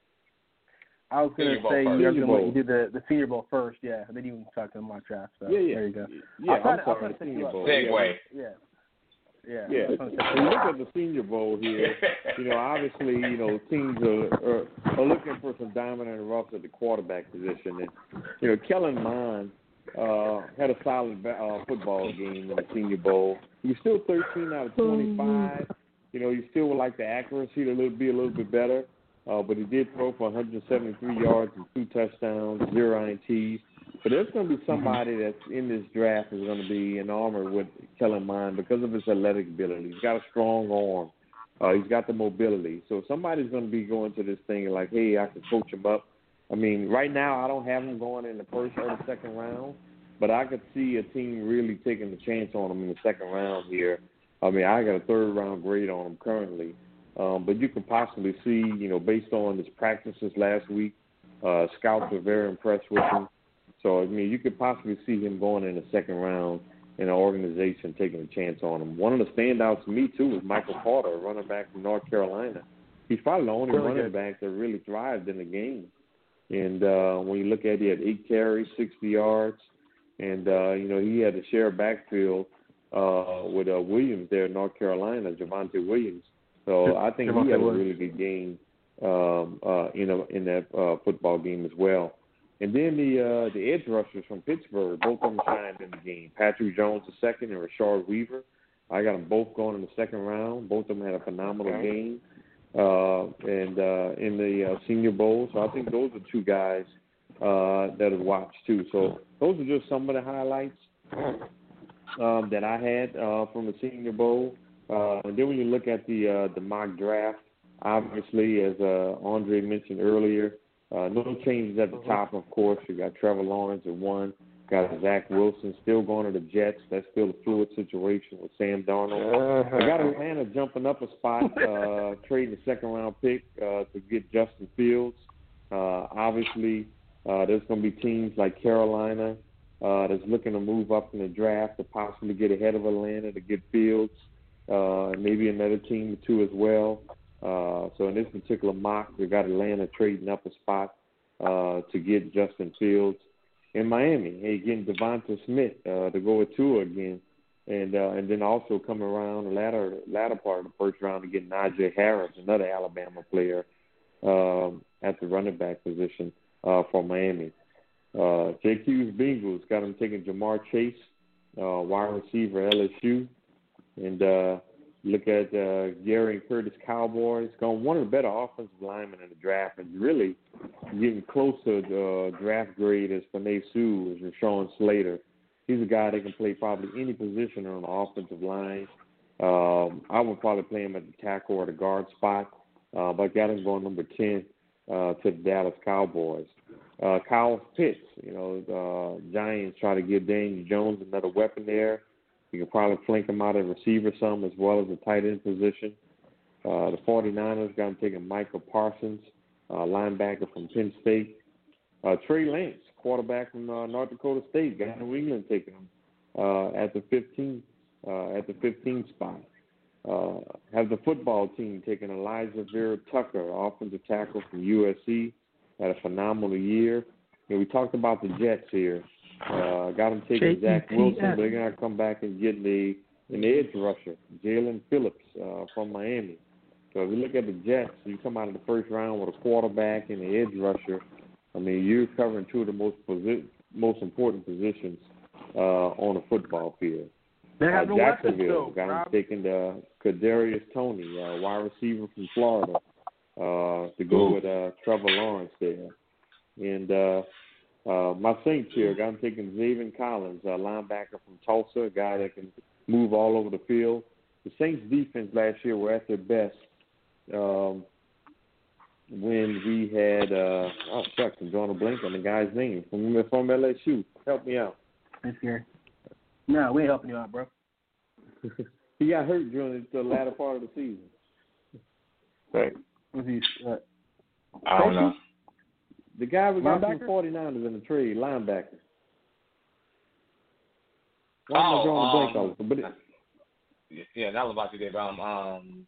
Speaker 5: I was going
Speaker 7: Senior
Speaker 5: to
Speaker 7: Bowl
Speaker 5: say
Speaker 7: first.
Speaker 5: you're
Speaker 8: Senior
Speaker 5: going to
Speaker 8: Bowl.
Speaker 5: do the, the Senior Bowl first, yeah, and then you can talk to the mock draft. So
Speaker 8: Yeah, yeah.
Speaker 5: there you go.
Speaker 8: Yeah,
Speaker 5: I'll try
Speaker 8: I'm
Speaker 5: to- I'll try
Speaker 8: sorry,
Speaker 5: to
Speaker 8: the
Speaker 5: set you
Speaker 8: Senior
Speaker 5: up.
Speaker 8: Bowl.
Speaker 7: Segue.
Speaker 5: Yeah. Yeah.
Speaker 8: Yeah,
Speaker 5: I was trying to set
Speaker 8: when
Speaker 5: you
Speaker 8: you
Speaker 5: up.
Speaker 8: look at the Senior Bowl here, you know, obviously, you know, teams are, are, are looking for some diamond in the rough at the quarterback position. And, you know, Kellen Mond uh, had a solid uh, football game in the Senior Bowl. He was still thirteen out of twenty-five. You know, he still would like the accuracy to little, be a little bit better. Uh, but he did throw for one hundred seventy-three yards and two touchdowns, zero I N Ts. But there's going to be somebody that's in this draft is going to be in armor with Kellen Mond because of his athletic ability. He's got a strong arm. Uh, he's got the mobility. So somebody's going to be going to this thing like, hey, I can coach him up. I mean, right now I don't have him going in the first or the second round, but I could see a team really taking the chance on him in the second round here. I mean, I got a third-round grade on him currently. Um, but you can possibly see, you know, based on his practices last week, uh, scouts were very impressed with him. So, I mean, you could possibly see him going in the second round in an organization taking a chance on him. One of the standouts to me, too, is Michael Carter, a running back from North Carolina. He's probably the only
Speaker 5: Really
Speaker 8: running
Speaker 5: good.
Speaker 8: back that really thrived in the game. And uh, when you look at it, he had eight carries, sixty yards. And, uh, you know, he had to share backfield uh, with uh, Williams there in North Carolina, Javonte Williams. So I think he
Speaker 5: Javonte
Speaker 8: had a
Speaker 5: Williams.
Speaker 8: really good game um, uh, in, a, in that uh, football game as well. And then the uh, the edge rushers from Pittsburgh, both of them shined in the game. Patrick Jones the second and Rashard Weaver. I got them both going in the second round. Both of them had a phenomenal
Speaker 9: Okay.
Speaker 8: game uh, and uh, in the uh, Senior Bowl. So I think those are two guys uh, that have watched too. So those are just some of the highlights um, that I had uh, from the Senior Bowl. Uh, and then when you look at the uh, the mock draft, obviously, as uh, Andre mentioned earlier, uh, no changes at the top, of course. You got Trevor Lawrence at one. Got Zach Wilson still going to the Jets. That's still a fluid situation with Sam Darnold. I got Atlanta jumping up a spot, uh, trading the second round pick uh, to get Justin Fields. Uh, obviously, uh, there's going to be teams like Carolina uh, that's looking to move up in the draft to possibly get ahead of Atlanta to get Fields. Uh, maybe another team or two as well. Uh, so in this particular mock, we got Atlanta trading up a spot uh, to get Justin Fields. In Miami, hey, getting Devonta Smith uh, to go with Tua again, and uh, and then also coming around the latter latter part of the first round to get Najee Harris, another Alabama player, um, at the running back position uh, for Miami. Uh, J Q's Bengals got him taking Jamar Chase, uh, wide receiver L S U. And uh, look at uh, Gary and Curtis Cowboys. Going one of the better offensive linemen in the draft, and really getting close to the uh, draft grade as Panay Sue, as Rashawn Slater. He's a guy that can play probably any position on the offensive line. Um, I would probably play him at the tackle or the guard spot, uh, but I got him going number ten uh, to the Dallas Cowboys. Uh, Kyle Pitts, you know, the uh, Giants try to give Daniel Jones another weapon there. You can probably flank him out at receiver some as well as the tight end position. Uh, the 49ers got him taking Michael Parsons, uh, linebacker from Penn State. Uh, Trey Lance, quarterback from uh, North Dakota State, got New England taking him uh, at the fifteenth uh, at the fifteenth spot. Uh, have the football team taking Elijah Vera Tucker, offensive tackle from U S C, had a phenomenal year. And we talked about the Jets here. Uh, got him taking Zach Wilson, but they're going to come back and get the an edge rusher, Jalen Phillips uh, from Miami. So if you look at the Jets, you come out of the first round with a quarterback and an edge rusher. I mean, you're covering two of the most posi- most important positions uh, on the football field.
Speaker 5: They have
Speaker 8: uh,
Speaker 5: no weapons,
Speaker 8: Jacksonville
Speaker 5: though,
Speaker 8: got him
Speaker 5: Rob.
Speaker 8: taking the Kadarius Toney, uh, wide receiver from Florida, uh, to go with uh, Trevor Lawrence there. And uh, Uh, my Saints here, I'm taking Zaven Collins, a linebacker from Tulsa, a guy that can move all over the field. The Saints defense last year were at their best um, when we had, uh, oh, shucks, I'm drawing a blank on the guy's name from, from L S U. Help me out.
Speaker 5: Thanks, Gary. No, we ain't helping you out, bro.
Speaker 8: He got hurt during the latter part of the season.
Speaker 9: Right.
Speaker 5: Was he, uh,
Speaker 7: I don't know.
Speaker 8: The guy we got from
Speaker 5: Linebacker?
Speaker 8: the forty-niners in the trade, linebacker. Why
Speaker 7: Oh,
Speaker 8: am I drawing a blank
Speaker 7: um,
Speaker 8: on it? But it,
Speaker 7: yeah, not Lavonte David. Um, um,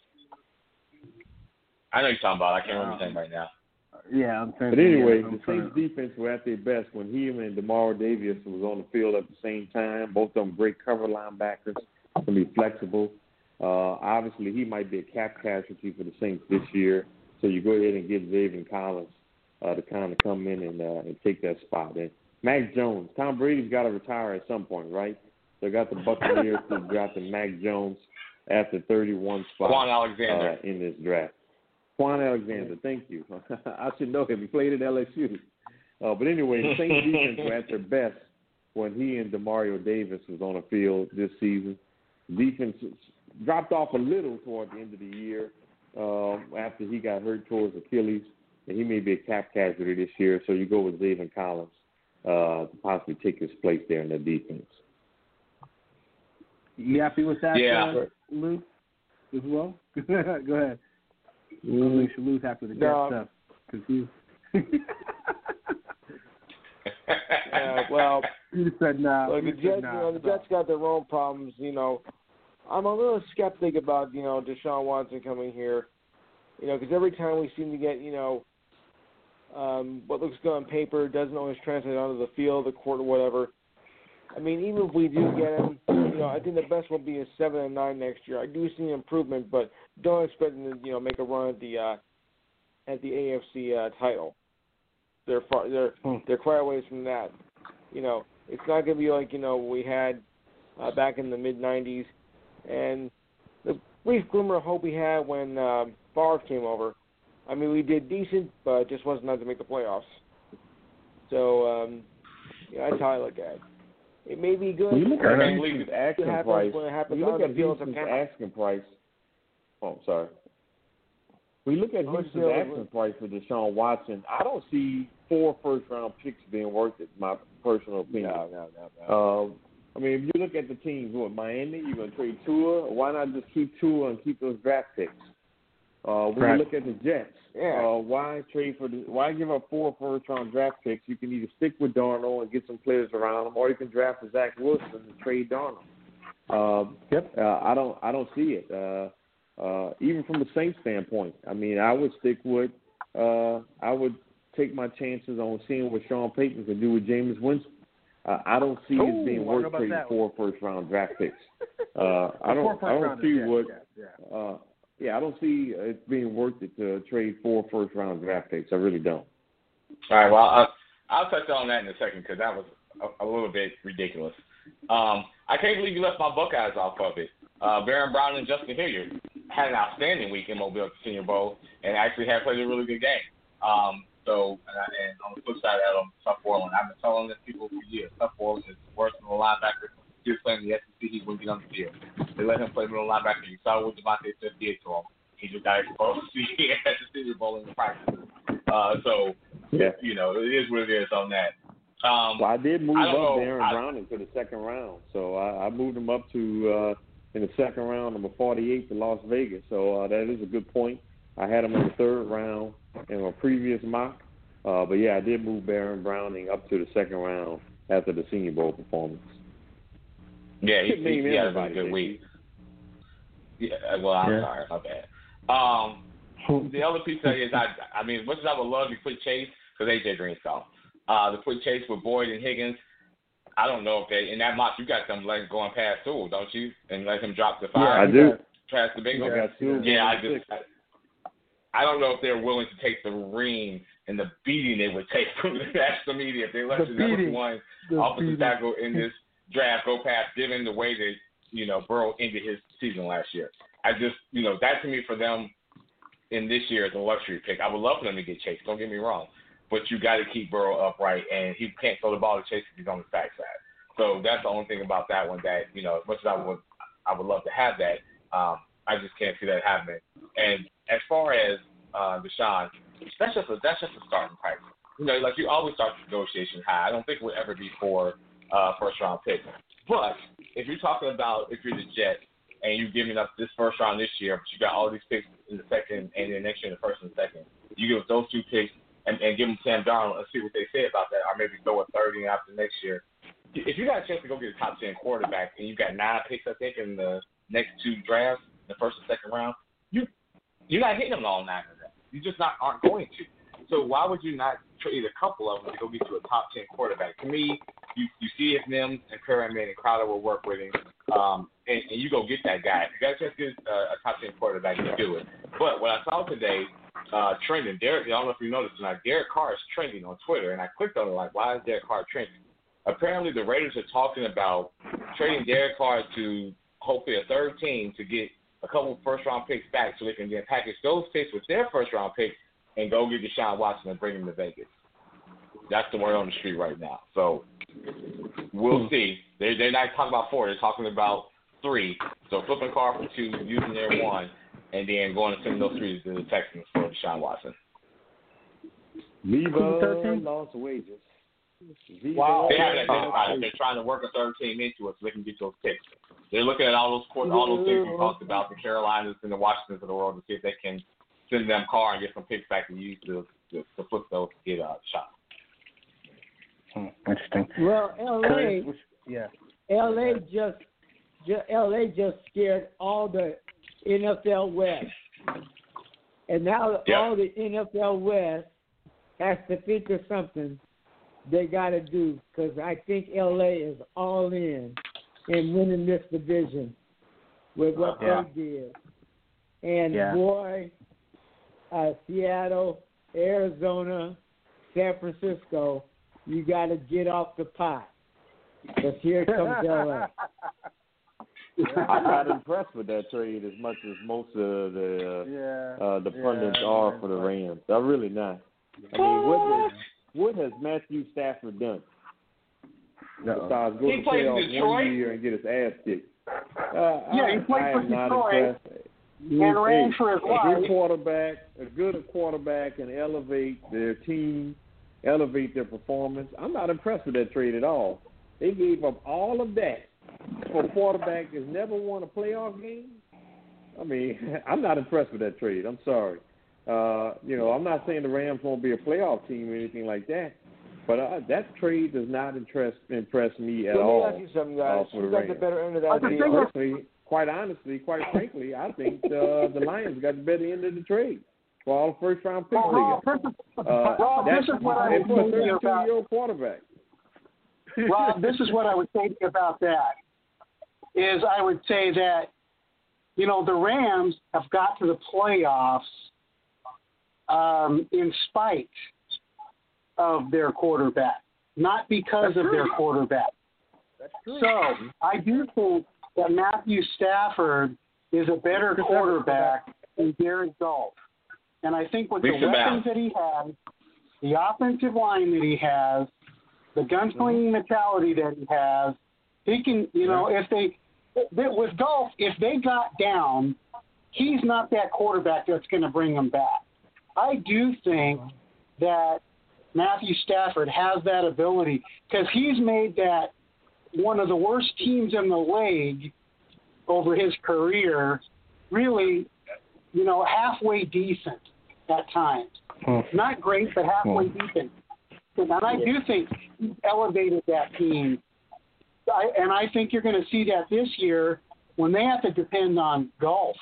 Speaker 7: I know you're talking about. I can't remember his name right now.
Speaker 5: Yeah, I'm trying
Speaker 8: But
Speaker 5: to
Speaker 8: anyway,
Speaker 5: I'm
Speaker 8: the
Speaker 5: trying
Speaker 8: Saints
Speaker 5: to-
Speaker 8: defense were at their best when he and DeMario Davis was on the field at the same time. Both of them great cover linebackers, can be flexible. Uh, obviously, he might be a cap casualty for the Saints this year, so you go ahead and give Zaven Collins uh, to kind of come in and, uh, and take that spot. And Mac Jones, Tom Brady's got to retire at some point, right? They got the Buccaneers to drafted Mac Jones at the thirty-one spot
Speaker 7: Quan Alexander.
Speaker 8: uh, in this draft. Quan Alexander, thank you. I should know him. He played at L S U. Uh, but anyway, the Saints defense were at their best when he and DeMario Davis was on the field this season. Defense dropped off a little toward the end of the year uh, after he got hurt towards Achilles, and he may be a cap casualty this year. So you go with Zaven Collins uh, to possibly take his place there in the defense.
Speaker 5: You happy with that,
Speaker 7: Yeah.
Speaker 5: uh, Lou, as well? Go ahead.
Speaker 8: Mm.
Speaker 5: Make sure Lou's happy with the
Speaker 9: No.
Speaker 5: Jets stuff. Cause you...
Speaker 9: Yeah, well,
Speaker 5: you said nah.
Speaker 9: Like the
Speaker 5: You said
Speaker 9: Jets,
Speaker 5: nah.
Speaker 9: you know, the Jets got their own problems. You know, I'm a little skeptic about you know Deshaun Watson coming here. You know, because every time we seem to get you know um, what looks good on paper doesn't always translate onto the field, the court, or whatever. I mean, even if we do get him, you know, I think the best will be a seven and nine next year. I do see an improvement, but don't expect him to you know make a run at the uh, at the A F C uh, title. They're far, they're
Speaker 5: Hmm.
Speaker 9: they're quite a ways from that. You know, it's not going to be like you know we had uh, back in the mid nineties, and the brief glimmer of hope we had when uh, Favre came over. I mean, we did decent, but it just wasn't enough to make the playoffs. So, um, yeah, that's how I look at it. It may be good.
Speaker 8: When you look at
Speaker 9: It
Speaker 8: Houston's asking
Speaker 9: happens
Speaker 8: price,
Speaker 9: when it happens
Speaker 8: when you look
Speaker 9: on the
Speaker 8: at
Speaker 9: field in
Speaker 8: Houston's
Speaker 9: September.
Speaker 8: asking price, oh, sorry. When you look at
Speaker 9: Oh, it's
Speaker 8: Houston's
Speaker 9: still-
Speaker 8: asking price for Deshaun Watson, I don't see four first-round picks being worth it, my personal opinion.
Speaker 9: No, no, no, no.
Speaker 8: Um, I mean, if you look at the teams, what, Miami, you're going to trade Tua? Why not just keep Tua and keep those draft picks? Uh, when
Speaker 5: Correct.
Speaker 8: you look at the Jets,
Speaker 9: Yeah.
Speaker 8: uh, why trade for the? Why give up four first-round draft picks? You can either stick with Darnold and get some players around him, or you can draft for Zach Wilson and trade Darnold. Um,
Speaker 5: Yep.
Speaker 8: uh, I don't. I don't see it. Uh, uh, even from the Saints standpoint, I mean, I would stick with. Uh, I would take my chances on seeing what Sean Payton can do with Jameis Winston. Uh, I don't see
Speaker 5: Ooh,
Speaker 8: it being
Speaker 5: I don't know
Speaker 8: worth
Speaker 5: about
Speaker 8: trading
Speaker 5: that
Speaker 8: four first-round draft picks. Uh, I
Speaker 5: Four
Speaker 8: don't. I don't
Speaker 5: first-rounders,
Speaker 8: see
Speaker 5: yeah,
Speaker 8: what.
Speaker 5: yeah, yeah.
Speaker 8: Uh, yeah, I don't see it being worth it to trade four first-round draft picks. I really don't.
Speaker 7: All right, well, I'll, I'll touch on that in a second because that was a, a little bit ridiculous. Um, I can't believe you left my Buckeyes off of it. Uh, Baron Brown and Justin Hilliard had an outstanding week in Mobile at the Senior Bowl and actually had played a really good game. Um, so, and, I, and on the flip side of that, um, Tough Orland, I've been telling this people for years, Tough Orland is worse than the linebacker. He was playing the S E C, he wouldn't get on the field. They let him play middle linebacker. You saw what Devontae Smith did to him. He just got exposed at the Senior Bowl in the practice. Uh, so,
Speaker 8: Yeah.
Speaker 7: you know, it is what it is on that. Um,
Speaker 8: Well, I did move
Speaker 7: I
Speaker 8: up
Speaker 7: don't know.
Speaker 8: Aaron
Speaker 7: I-
Speaker 8: Brown into the second round, so I, I moved him up to uh, in the second round, number forty-eight to Las Vegas. So uh, that is a good point. I had him in the third round in my previous mock, uh, but yeah, I did move Baron Browning up to the second round after the Senior Bowl performance.
Speaker 7: Yeah, he,
Speaker 8: Couldn't name
Speaker 7: he, he had a really
Speaker 8: everybody,
Speaker 7: good
Speaker 8: did
Speaker 7: week. Yeah, well, I'm
Speaker 5: Yeah.
Speaker 7: sorry, my bad. Um, the other piece of it is, I, I mean, as much as I would love to put Chase, because A J Green's gone, uh, to put Chase with Boyd and Higgins, I don't know if they, in that mock, you got them letting going past Sewell, don't you? And let him drop the
Speaker 8: Yeah,
Speaker 7: five.
Speaker 8: I do.
Speaker 7: Past the bingo.
Speaker 8: I got two.
Speaker 7: Yeah, I just, I, I don't know if they're willing to take the ream and the beating they would take from the national media if they let
Speaker 5: The
Speaker 7: the number
Speaker 5: beating.
Speaker 7: one
Speaker 5: The
Speaker 7: offensive
Speaker 5: beating.
Speaker 7: tackle in this draft go past, given the way that, you know, Burrow ended his season last year. I just, you know, that to me for them in this year is a luxury pick. I would love for them to get Chase, don't get me wrong. but you got to keep Burrow upright, and he can't throw the ball to Chase if he's on his backside. So that's the only thing about that one that, you know, as much as I would I would love to have that, um, I just can't see that happening. And as far as uh, Deshaun, that's just a, that's just a starting price. You know, like you always start the negotiation high. I don't think it would ever be for uh, first round pick. But if you're talking about if you're the Jets and you're giving up this first round this year, but you got all these picks in the second and then next year in the first and the second, you give those two picks and, and give them Sam Darnold and see what they say about that, or maybe go a thirty after next year. If you got a chance to go get a top ten quarterback and you got nine picks, I think, in the next two drafts, the first and second round, you you're not hitting them all nine of them. You just not aren't going to. So why would you not trade a couple of them to go get you a top ten quarterback? To me, you you see if Mims and Perriman and Crowder will work with him, um, and, and you go get that guy. If you got a chance to get uh, a top ten quarterback, you do it. But what I saw today, uh, trending, Derek, I don't know if you noticed tonight, Derek Carr is trending on Twitter, and I clicked on it like, why is Derek Carr trending? Apparently, the Raiders are talking about trading Derek Carr to hopefully a third team to get a couple first-round picks back so they can then package those picks with their first-round picks and go get Deshaun Watson and bring him to Vegas. That's the word on the street right now. So we'll see. They, they're not talking about four. They're talking about three. So flipping Carr for two, using their one, and then going and sending those three to the Texans for Deshaun Watson.
Speaker 8: Viva Las Wages.
Speaker 7: Wow. They haven't identified it. They're trying to work a third team into it so they can get those picks. They're looking at all those court, all those things we talked about, the Carolinas and the Washingtons of the world, to see if they can send them Carr and get some picks back and use to, to, to flip those to get a shot.
Speaker 5: Hmm, interesting.
Speaker 1: Well, L A,
Speaker 5: yeah,
Speaker 1: L A just, just L A just scared all the N F L West, and now
Speaker 7: yep.
Speaker 1: all the N F L West has to think of something they got to do, because I think L A is all in in winning this division with what
Speaker 5: yeah.
Speaker 1: they did. And
Speaker 5: yeah.
Speaker 1: boy, uh, Seattle, Arizona, San Francisco, you got to get off the pot, because here comes L A.
Speaker 8: I'm not impressed with that trade as much as most of the uh,
Speaker 5: yeah.
Speaker 8: uh, the pundits
Speaker 5: yeah,
Speaker 8: are for the Rams. I'm really not. I mean, what, is, what has Matthew Stafford done?
Speaker 5: No.
Speaker 8: Besides go
Speaker 7: he
Speaker 8: to
Speaker 7: played in
Speaker 8: playoffs
Speaker 7: Detroit.
Speaker 8: one year and get his ass kicked. Uh,
Speaker 10: Yeah,
Speaker 8: I,
Speaker 10: he played
Speaker 8: I
Speaker 10: for
Speaker 8: am not
Speaker 10: Detroit
Speaker 8: impressed.
Speaker 10: and ran for his
Speaker 8: a
Speaker 10: life.
Speaker 8: good quarterback, a good quarterback can elevate their team, elevate their performance. I'm not impressed with that trade at all. They gave up all of that for a quarterback that's never won a playoff game. I mean, I'm not impressed with that trade. I'm sorry. Uh, you know, I'm not saying the Rams won't be a playoff team or anything like that, but uh, that trade does not interest impress me at
Speaker 9: Let
Speaker 8: all.
Speaker 9: me ask you something, guys.
Speaker 8: Uh,
Speaker 9: Who got the better end of that deal?
Speaker 8: Personally, quite honestly, quite frankly, I think uh, the Lions got the better end of the trade for all the first round picks.
Speaker 10: Well, Rob, this is,
Speaker 8: uh,
Speaker 10: Rob, this is what I
Speaker 8: and for a
Speaker 10: would say about
Speaker 8: thirty-two-year-old quarterback.
Speaker 10: Rob, this is what I would say about that. Is I would say that, you know, the Rams have got to the playoffs um, in spite of their quarterback, not because
Speaker 5: That's
Speaker 10: of
Speaker 5: true.
Speaker 10: their quarterback.
Speaker 5: That's true.
Speaker 10: So I do think that Matthew Stafford is a better quarterback than Jared Goff. And I think with the
Speaker 7: Leaps and
Speaker 10: weapons
Speaker 7: bounds.
Speaker 10: that he has, the offensive line that he has, the gunslinging mentality that he has, he can, you know, if they, with Goff, if they got down, he's not that quarterback that's going to bring them back. I do think that Matthew Stafford has that ability, because he's made that one of the worst teams in the league over his career really, you know, halfway decent at times.
Speaker 5: Hmm.
Speaker 10: Not great, but halfway
Speaker 5: Hmm.
Speaker 10: decent. And I do think he's elevated that team. I, and I think you're going to see that this year when they have to depend on golf.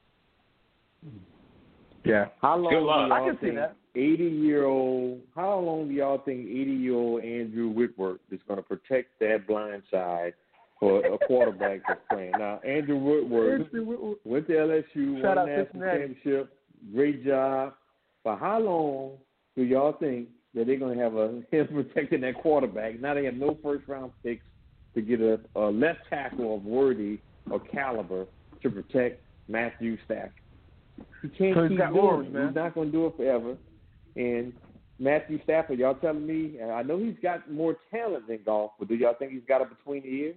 Speaker 5: Yeah.
Speaker 8: How long
Speaker 7: Good
Speaker 8: do
Speaker 7: luck.
Speaker 8: y'all
Speaker 5: I can see
Speaker 8: think
Speaker 5: that.
Speaker 8: eighty-year-old? How long do y'all think eighty-year-old Andrew Whitworth is going to protect that blind side for a quarterback that's playing? Now, Andrew Whitworth went to L S U,
Speaker 5: Shout
Speaker 8: won
Speaker 5: out
Speaker 8: a national
Speaker 5: Cincinnati.
Speaker 8: championship, great job. But how long do y'all think that they're going to have a him protecting that quarterback? Now they have no first round picks to get a, a left tackle of worthy or caliber to protect Matthew Stafford. He can't
Speaker 5: So he's
Speaker 8: keep
Speaker 5: got
Speaker 8: doing
Speaker 5: Lawrence,
Speaker 8: it.
Speaker 5: man.
Speaker 8: He's not going to do it forever. And Matthew Stafford, y'all telling me, and I know he's got more talent than Goff, but do y'all think he's got it between the ears?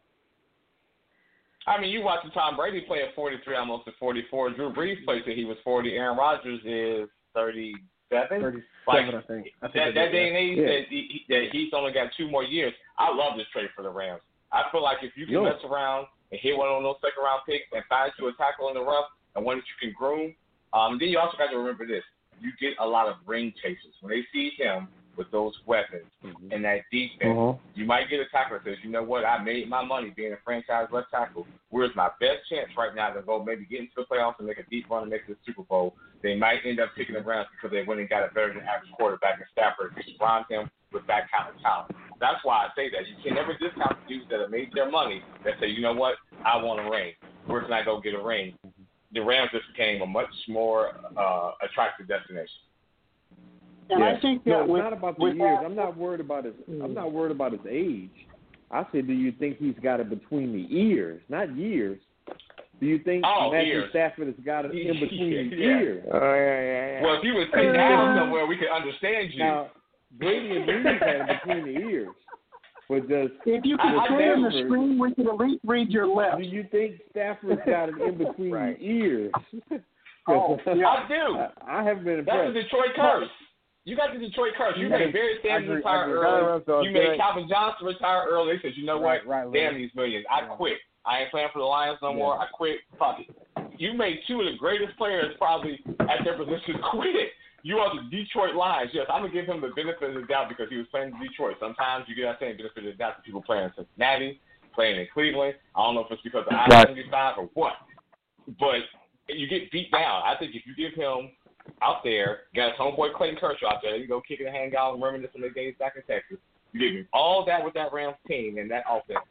Speaker 7: I mean, you watch Tom Brady play at forty-three, almost at forty-four. Drew Brees played till he was forty. Aaron Rodgers is thirty-seven.
Speaker 5: thirty-seven,
Speaker 7: like,
Speaker 5: I think. I think
Speaker 7: that, that day and age
Speaker 8: yeah.
Speaker 7: that, he, that he's only got two more years. I love this trade for the Rams. I feel like if you can
Speaker 8: Yo.
Speaker 7: mess around and hit one of those second round picks and find you a tackle in the rough and one that you can groom, um, then you also got to remember this. You get a lot of ring chasers. When they see him with those weapons mm-hmm. and that defense, uh-huh. you might get a tackle that says, you know what, I made my money being a franchise left tackle. Where's my best chance right now to go maybe get into the playoffs and make a deep run and make it to the Super Bowl? They might end up picking the Rams because they went and got a better than average quarterback in Stafford to surround him with that kind of talent. That's why I say that. You can never discount the dudes that have made their money that say, you know what, I want a ring. Where can I go get a ring? The Rams just became a much more uh, attractive destination.
Speaker 10: And
Speaker 8: yeah.
Speaker 10: I think that
Speaker 8: no, it's
Speaker 10: with,
Speaker 8: not about the
Speaker 10: with
Speaker 8: years.
Speaker 10: that,
Speaker 8: I'm not worried about his. I'm not worried about his age. I said, do you think he's got it between the ears, not years? Do you think
Speaker 7: oh,
Speaker 8: Matthew
Speaker 7: ears.
Speaker 8: Stafford has got it in between
Speaker 7: yeah.
Speaker 8: the ears?
Speaker 9: Oh, yeah, yeah, yeah.
Speaker 7: Well, if you was sitting down somewhere, we could understand you.
Speaker 8: Now, Brady and Breeze had it between the ears. But does
Speaker 10: if you could put it in the screen, we could at least read your lips.
Speaker 8: Do you think Stafford's got it in between
Speaker 9: right.
Speaker 8: the ears?
Speaker 10: Oh, yeah.
Speaker 7: I do.
Speaker 8: I, I haven't been impressed.
Speaker 7: That's the Detroit curse. You got the Detroit curse. You made Barry Sanders retire early.
Speaker 9: So
Speaker 7: you made Calvin Johnson retire early. They said, you know
Speaker 5: right,
Speaker 7: what?
Speaker 5: right,
Speaker 7: Damn
Speaker 5: right.
Speaker 7: these millions. I quit. I ain't playing for the Lions no more. I quit. Fuck it. You made two of the greatest players probably at their position quit. You are the Detroit Lions. Yes, I'm going to give him the benefit of the doubt because he was playing in Detroit. Sometimes you get that same benefit of the doubt to people playing in Cincinnati, playing in Cleveland. I don't know if it's because of I seventy-five or what. But you get beat down. I think if you give him out there, got his homeboy Clayton Kershaw out there, you go kicking a hand out and reminiscing the games back in Texas. You give him all that with that Rams team and that offense.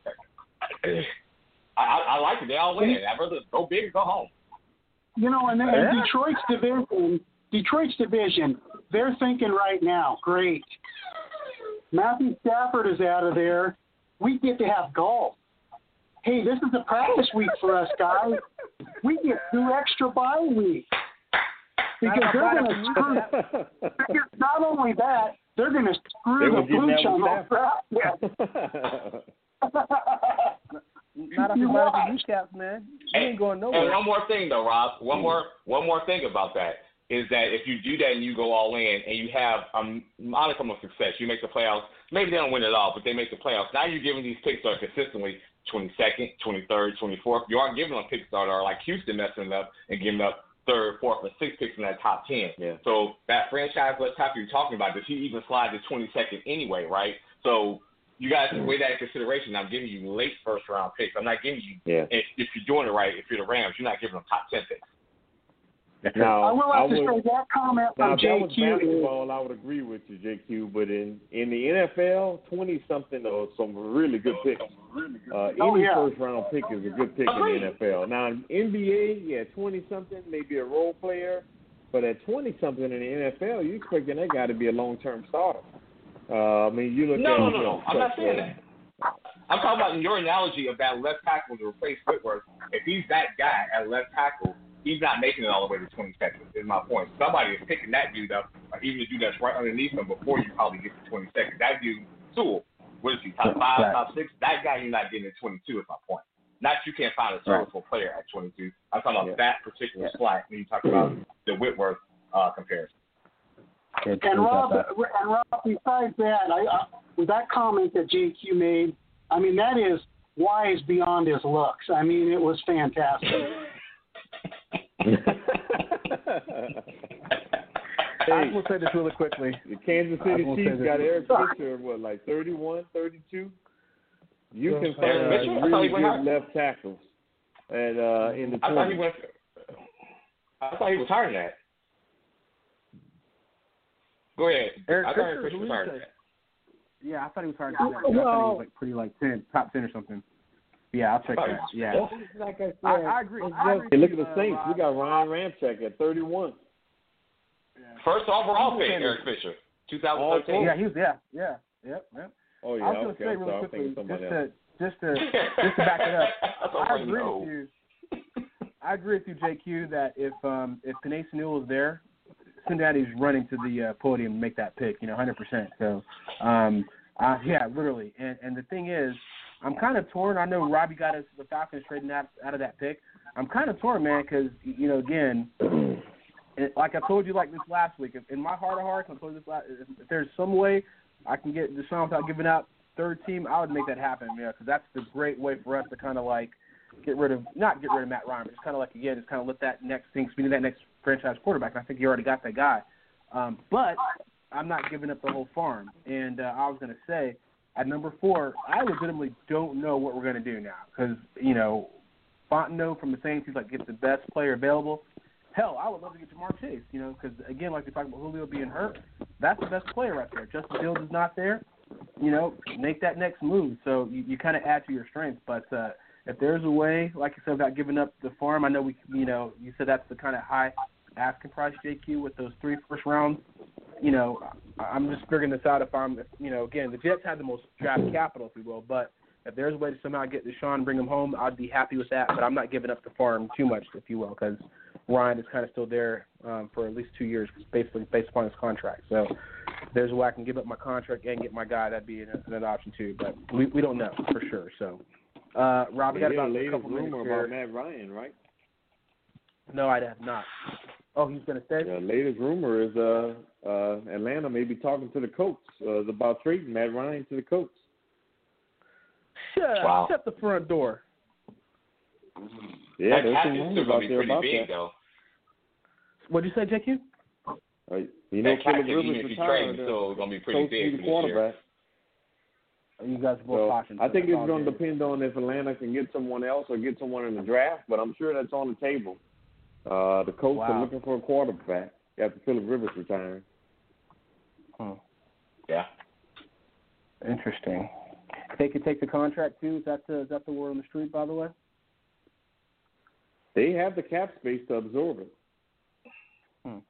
Speaker 7: I, I, I like it. They all win. I'd rather go big or go home.
Speaker 10: You know, and then yeah. Detroit's division, Detroit's division, they're thinking right now, great. Matthew Stafford is out of there. We get to have golf. Hey, this is a practice week for us, guys. We get two extra bye weeks. Because they're going to screw. Not only that, they're going to screw the pooch on all practice.
Speaker 5: Not after the recaps, man. You ain't going nowhere.
Speaker 7: And one more thing, though, Rob. One more, one more thing about that is that if you do that and you go all in and you have a modicum of success, you make the playoffs. Maybe they don't win it all, but they make the playoffs. Now you're giving these picks that are consistently twenty-second, twenty-third, twenty-fourth. You aren't giving them picks that are like Houston messing it up and giving up third, fourth, or sixth picks in that top ten.
Speaker 8: Yeah.
Speaker 7: So that franchise left tackle you're talking about, does he even slide to twenty-second anyway, right? So you guys can weigh that in consideration. I'm giving you late first round picks. I'm not giving you
Speaker 8: yeah.
Speaker 7: if, if you're doing it right. If you're the Rams, you're not giving them top ten picks.
Speaker 8: Now,
Speaker 10: I will have
Speaker 8: I
Speaker 10: to
Speaker 8: would,
Speaker 10: say that comment
Speaker 8: now,
Speaker 10: from
Speaker 8: if that was
Speaker 10: J Q.
Speaker 8: basketball, I would agree with you, J Q. But in, in the N F L, twenty-something or some really good picks. Uh,
Speaker 10: Oh,
Speaker 8: any
Speaker 10: yeah.
Speaker 8: first-round pick is a good pick in the N F L. Now, in N B A, yeah, twenty-something, maybe a role player. But at twenty-something in the N F L, you're expecting that guy to be a long-term starter. Uh, I mean, you look
Speaker 7: No,
Speaker 8: at
Speaker 7: no, no, no. I'm not saying that. I'm talking about in your analogy of that left tackle to replace Whitworth. If he's that guy at left tackle, he's not making it all the way to twenty-second, is my point. Somebody is picking that dude up, or even the dude that's right underneath him before you probably get to twenty-second. That dude, Sewell, what is he, top five,
Speaker 5: right.
Speaker 7: top six? That guy you're not getting at twenty-two is my point. Not you can't find a serviceable right. player at twenty-two. I'm talking about
Speaker 8: yeah.
Speaker 7: that particular yeah. slot when you talk about the Whitworth uh, comparison.
Speaker 10: And Rob, and Rob, besides that, I, uh, with that comment that J Q made, I mean, that is wise beyond his looks. I mean, it was fantastic.
Speaker 5: I just want to say this really quickly.
Speaker 8: The Kansas City Chiefs got Eric Fisher, what, like thirty-one, thirty-two? You can find
Speaker 7: Eric Fisher? I thought
Speaker 8: really
Speaker 7: he went
Speaker 8: good
Speaker 7: hard.
Speaker 8: left tackles and uh, in the
Speaker 7: I thought he
Speaker 8: twenties.
Speaker 7: went. I thought he was higher than that. Go ahead.
Speaker 5: Eric
Speaker 7: I thought
Speaker 5: Fisher,
Speaker 7: Eric Fisher was higher than that.
Speaker 5: Yeah, I thought he was hard to do that. I thought he was like pretty like ten, top ten or something. Yeah, I'll check that. Yeah,
Speaker 1: Like I said,
Speaker 5: I, I agree.
Speaker 1: it's
Speaker 5: I
Speaker 1: just-
Speaker 5: agree
Speaker 8: Hey, look at
Speaker 5: with
Speaker 8: the
Speaker 5: you,
Speaker 8: Saints.
Speaker 5: uh,
Speaker 8: We got Ryan Ramczyk at thirty-one.
Speaker 7: First overall pick, Eric Fisher, two thousand thirteen.
Speaker 5: Yeah, he was. Yeah, yeah, yep, yep.
Speaker 8: Oh, yeah,
Speaker 5: I was going
Speaker 8: okay.
Speaker 5: to say
Speaker 8: I'm
Speaker 5: really
Speaker 8: sorry. I'm
Speaker 5: quickly,
Speaker 8: thinking
Speaker 5: just
Speaker 8: somebody
Speaker 5: to
Speaker 8: else.
Speaker 5: just to just to back it up.
Speaker 7: That's
Speaker 5: I
Speaker 7: already
Speaker 5: agree
Speaker 7: know.
Speaker 5: with you. I agree with you, J Q, that if um if Panay Sewell is there, Cincinnati's running to the uh, podium and make that pick, you know, one hundred percent. So, um, uh, yeah, literally. And and the thing is, I'm kind of torn. I know Robbie got us the Falcons trading out, out of that pick. I'm kind of torn, man, because, you know, again, it, like I told you like this last week, if, in my heart of hearts, I told you this last, if, if there's some way I can get Deshaun without giving out third team, I would make that happen, yeah, because that's the great way for us to kind of like get rid of, not get rid of Matt Ryan, but just kind of like, again, just kind of let that next thing, speed that next franchise quarterback. And I think you already got that guy. Um, but I'm not giving up the whole farm. And uh, I was going to say, at number four, I legitimately don't know what we're going to do now because, you know, Fontenot from the Saints, he's like, get the best player available. Hell, I would love to get Jamar Chase, you know, because, again, like we talked about Julio being hurt, that's the best player right there. Justin Fields is not there. You know, make that next move. So you, you kind of add to your strengths. But uh, if there's a way, like you said, about giving up the farm, I know we, you know, you said that's the kind of high asking price, J Q, with those three first rounds. You know, I'm just figuring this out if I'm, you know, again, the Jets had the most draft capital, if you will. But if there's a way to somehow get Deshaun and bring him home, I'd be happy with that. But I'm not giving up the farm too much, if you will, because Ryan is kind of still there um, for at least two years, basically based upon his contract. So if there's a way I can give up my contract and get my guy, that'd be an, an option too. But we we don't know for sure. So, uh, Rob, we got about a couple minutes
Speaker 8: rumor
Speaker 5: here.
Speaker 8: about Matt Ryan, right?
Speaker 5: No, I have not. Oh, he's going to stay?
Speaker 8: The latest rumor is uh, uh, Atlanta may be talking to the Colts uh, about trading Matt Ryan to the Colts.
Speaker 5: Shut,
Speaker 7: wow.
Speaker 5: shut the front door.
Speaker 8: Yeah,
Speaker 7: that
Speaker 8: there's some
Speaker 7: cap is
Speaker 8: rumors
Speaker 7: still
Speaker 8: out
Speaker 7: going to be
Speaker 8: there
Speaker 7: pretty
Speaker 8: about
Speaker 7: big,
Speaker 8: that.
Speaker 7: though.
Speaker 5: What'd you say, J Q?
Speaker 8: Uh, you know,
Speaker 7: that cap,
Speaker 8: Philip
Speaker 7: even
Speaker 8: Rivers
Speaker 7: if you
Speaker 8: retired.
Speaker 7: trade, it's still going to be pretty
Speaker 8: Coach
Speaker 7: big
Speaker 8: the
Speaker 7: for this
Speaker 8: quarterback.
Speaker 5: You guys both
Speaker 8: So
Speaker 5: caution.
Speaker 8: I think
Speaker 5: That's
Speaker 8: it's
Speaker 5: all
Speaker 8: going to
Speaker 5: good.
Speaker 8: depend on if Atlanta can get someone else or get someone in the draft, but I'm sure that's on the table. Uh, the Colts
Speaker 5: Wow.
Speaker 8: are looking for a quarterback after Philip Rivers retiring.
Speaker 5: Hmm.
Speaker 7: Yeah.
Speaker 5: Interesting. They could take the contract too. Is that the is that the word on the street, by the way?
Speaker 8: They have the cap space to absorb it.
Speaker 5: Hmm.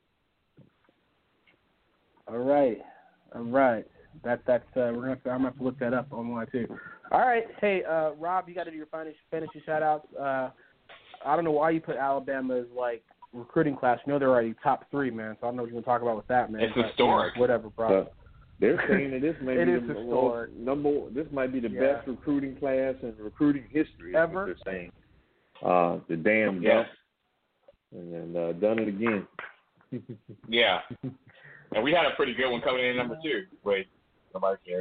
Speaker 5: All right, all right. That that's uh, we're gonna have to, I'm gonna have to look that up online too. All right, hey uh, Rob, you got to do your fantasy fantasy shout outs. Uh, I don't know why you put Alabama as like recruiting class. You know they're already top three, man. So I don't know what you're gonna talk about with that, man.
Speaker 7: It's
Speaker 5: but,
Speaker 7: historic.
Speaker 5: You know, whatever, bro.
Speaker 8: Uh, they're saying that this may
Speaker 5: It
Speaker 8: be
Speaker 5: is
Speaker 8: the
Speaker 5: historic.
Speaker 8: most number. This might be the
Speaker 5: Yeah.
Speaker 8: best recruiting class in recruiting history.
Speaker 5: Ever?
Speaker 8: What they're saying. Uh, the damn
Speaker 7: Yeah.
Speaker 8: dump, and uh, done it again.
Speaker 7: Yeah. And we had a pretty good one coming in at number two. Wait, nobody cares.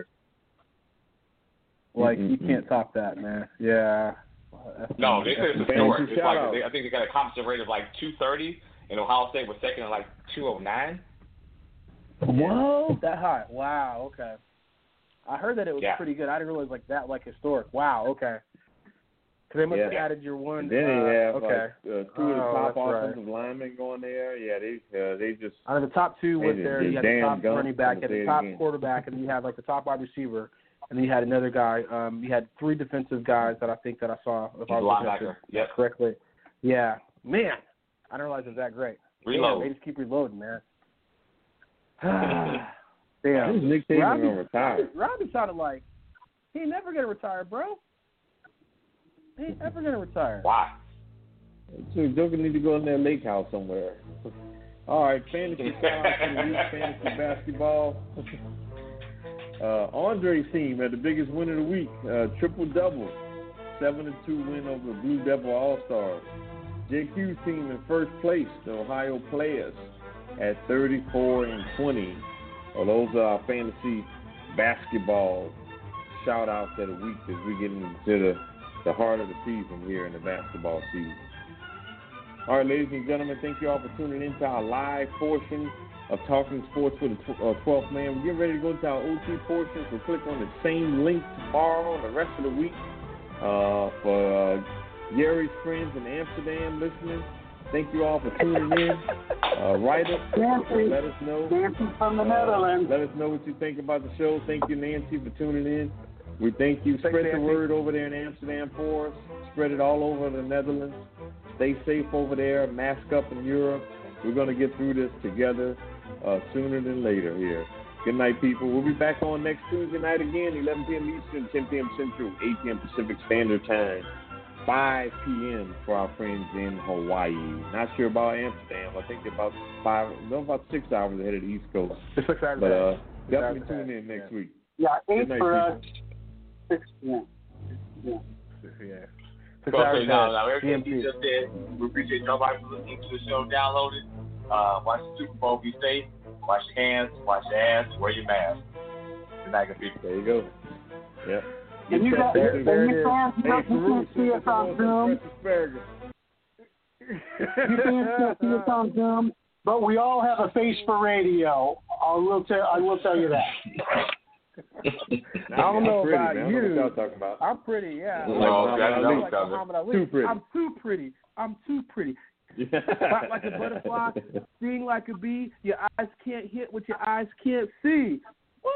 Speaker 5: Like
Speaker 8: Mm-mm-mm.
Speaker 5: you can't top that, man. Yeah. That's
Speaker 7: No, they said it's historic.
Speaker 8: Fancy
Speaker 7: It's like
Speaker 8: shout-out.
Speaker 7: they, I think they got a competition rate of like two thirty, and Ohio State was second at like two oh nine.
Speaker 5: Whoa, that high. Wow, okay. I heard that it was
Speaker 7: Yeah.
Speaker 5: pretty good. I didn't realize like that, like historic. Wow, okay. Because they must have
Speaker 8: Yeah.
Speaker 5: added your one.
Speaker 8: And then
Speaker 5: uh,
Speaker 8: they have
Speaker 5: okay.
Speaker 8: like uh, two of the
Speaker 5: Oh,
Speaker 8: top
Speaker 5: that's right.
Speaker 8: offensive linemen going there. Yeah, they uh, they just
Speaker 5: Out of the top two
Speaker 8: They
Speaker 5: was
Speaker 8: just
Speaker 5: there.
Speaker 8: did
Speaker 5: You had the
Speaker 8: damn
Speaker 5: top
Speaker 8: gum.
Speaker 5: running back,
Speaker 8: I'm
Speaker 5: you had
Speaker 8: gonna
Speaker 5: the
Speaker 8: say it
Speaker 5: top
Speaker 8: again.
Speaker 5: quarterback, and then you had like the top wide receiver, and then you had another guy. Um, you had three defensive guys that I think that I saw. If I was looking at
Speaker 7: Linebacker.
Speaker 5: it
Speaker 7: Yep.
Speaker 5: correctly. Yeah, man, I didn't realize it was that great.
Speaker 7: Reload.
Speaker 5: Damn, they just keep reloading, man.
Speaker 8: Who's
Speaker 5: Damn.
Speaker 8: Nick Saban
Speaker 5: Robbie,
Speaker 8: gonna retire?
Speaker 5: Robbie sounded like he ain't never gonna retire, bro. He ain't ever gonna retire.
Speaker 7: Why?
Speaker 8: So Joker need to go in their lake house somewhere. All right, fantasy shout out for the week, fantasy basketball. Uh, Andre's team had the biggest win of the week, uh, triple double, seven to two win over the Blue Devil All Stars. J Q's team in first place, the Ohio Players, at thirty-four and twenty. Well, those are our fantasy basketball shout outs of the week as we get into the, the heart of the season here in the basketball season. All right, ladies and gentlemen, thank you all for tuning in to our live portion of Talking Sports for the tw- uh, twelfth man. We're getting ready to go to our O T portion, so click on the same link tomorrow and the rest of the week uh, for uh, Gary's friends in Amsterdam listening. Thank you all for tuning in. Uh, write us,
Speaker 10: Nancy.
Speaker 8: let us know.
Speaker 10: Nancy from the
Speaker 8: Uh,
Speaker 10: Netherlands.
Speaker 8: let us know what you think about the show. Thank you, Nancy, for tuning in. We thank you.
Speaker 5: Thanks,
Speaker 8: Spread the
Speaker 5: Nancy.
Speaker 8: word over there in Amsterdam for us. Spread it all over the Netherlands. Stay safe over there. Mask up in Europe. We're going to get through this together uh, sooner than later here. Good night, people. We'll be back on next Tuesday night again, eleven p.m. Eastern, ten p.m. Central, eight p.m. Pacific Standard Time. five p.m. for our friends in Hawaii. Not sure about Amsterdam. I think they're about five, no, about six hours ahead of the East Coast.
Speaker 5: It's six hours
Speaker 8: but uh,
Speaker 5: ahead.
Speaker 8: definitely
Speaker 5: Six
Speaker 8: tune in next
Speaker 5: yeah.
Speaker 8: week.
Speaker 10: Yeah, eight
Speaker 8: Good night,
Speaker 10: for us.
Speaker 8: people.
Speaker 10: Six, yeah. Yeah.
Speaker 5: Yeah.
Speaker 7: So, so now, now, everything you just said, we appreciate nobody for listening to the show. Download it. Uh, watch the Super Bowl. Be safe. Wash your hands. Wash your ass. Wear your mask. Good night, good people.
Speaker 8: There you go. Yep.
Speaker 10: And you got
Speaker 5: there,
Speaker 10: and
Speaker 5: there
Speaker 10: you fans, you
Speaker 8: Hey,
Speaker 10: can't see us on Zoom.
Speaker 8: Asparagus.
Speaker 10: You fans can't see us on Zoom, but we all have a face for radio. I will tell. I will tell you that.
Speaker 5: I don't know
Speaker 8: pretty,
Speaker 5: about
Speaker 8: man.
Speaker 5: you.
Speaker 8: I don't know what y'all talking about.
Speaker 5: I'm pretty, yeah.
Speaker 7: No,
Speaker 5: like,
Speaker 7: that's
Speaker 5: like,
Speaker 7: no
Speaker 5: like
Speaker 7: cover.
Speaker 5: Muhammad Ali.
Speaker 8: Too pretty.
Speaker 5: I'm too pretty. I'm too pretty. Fly like a butterfly, sting like a bee. Your eyes can't hit what your eyes can't see. What?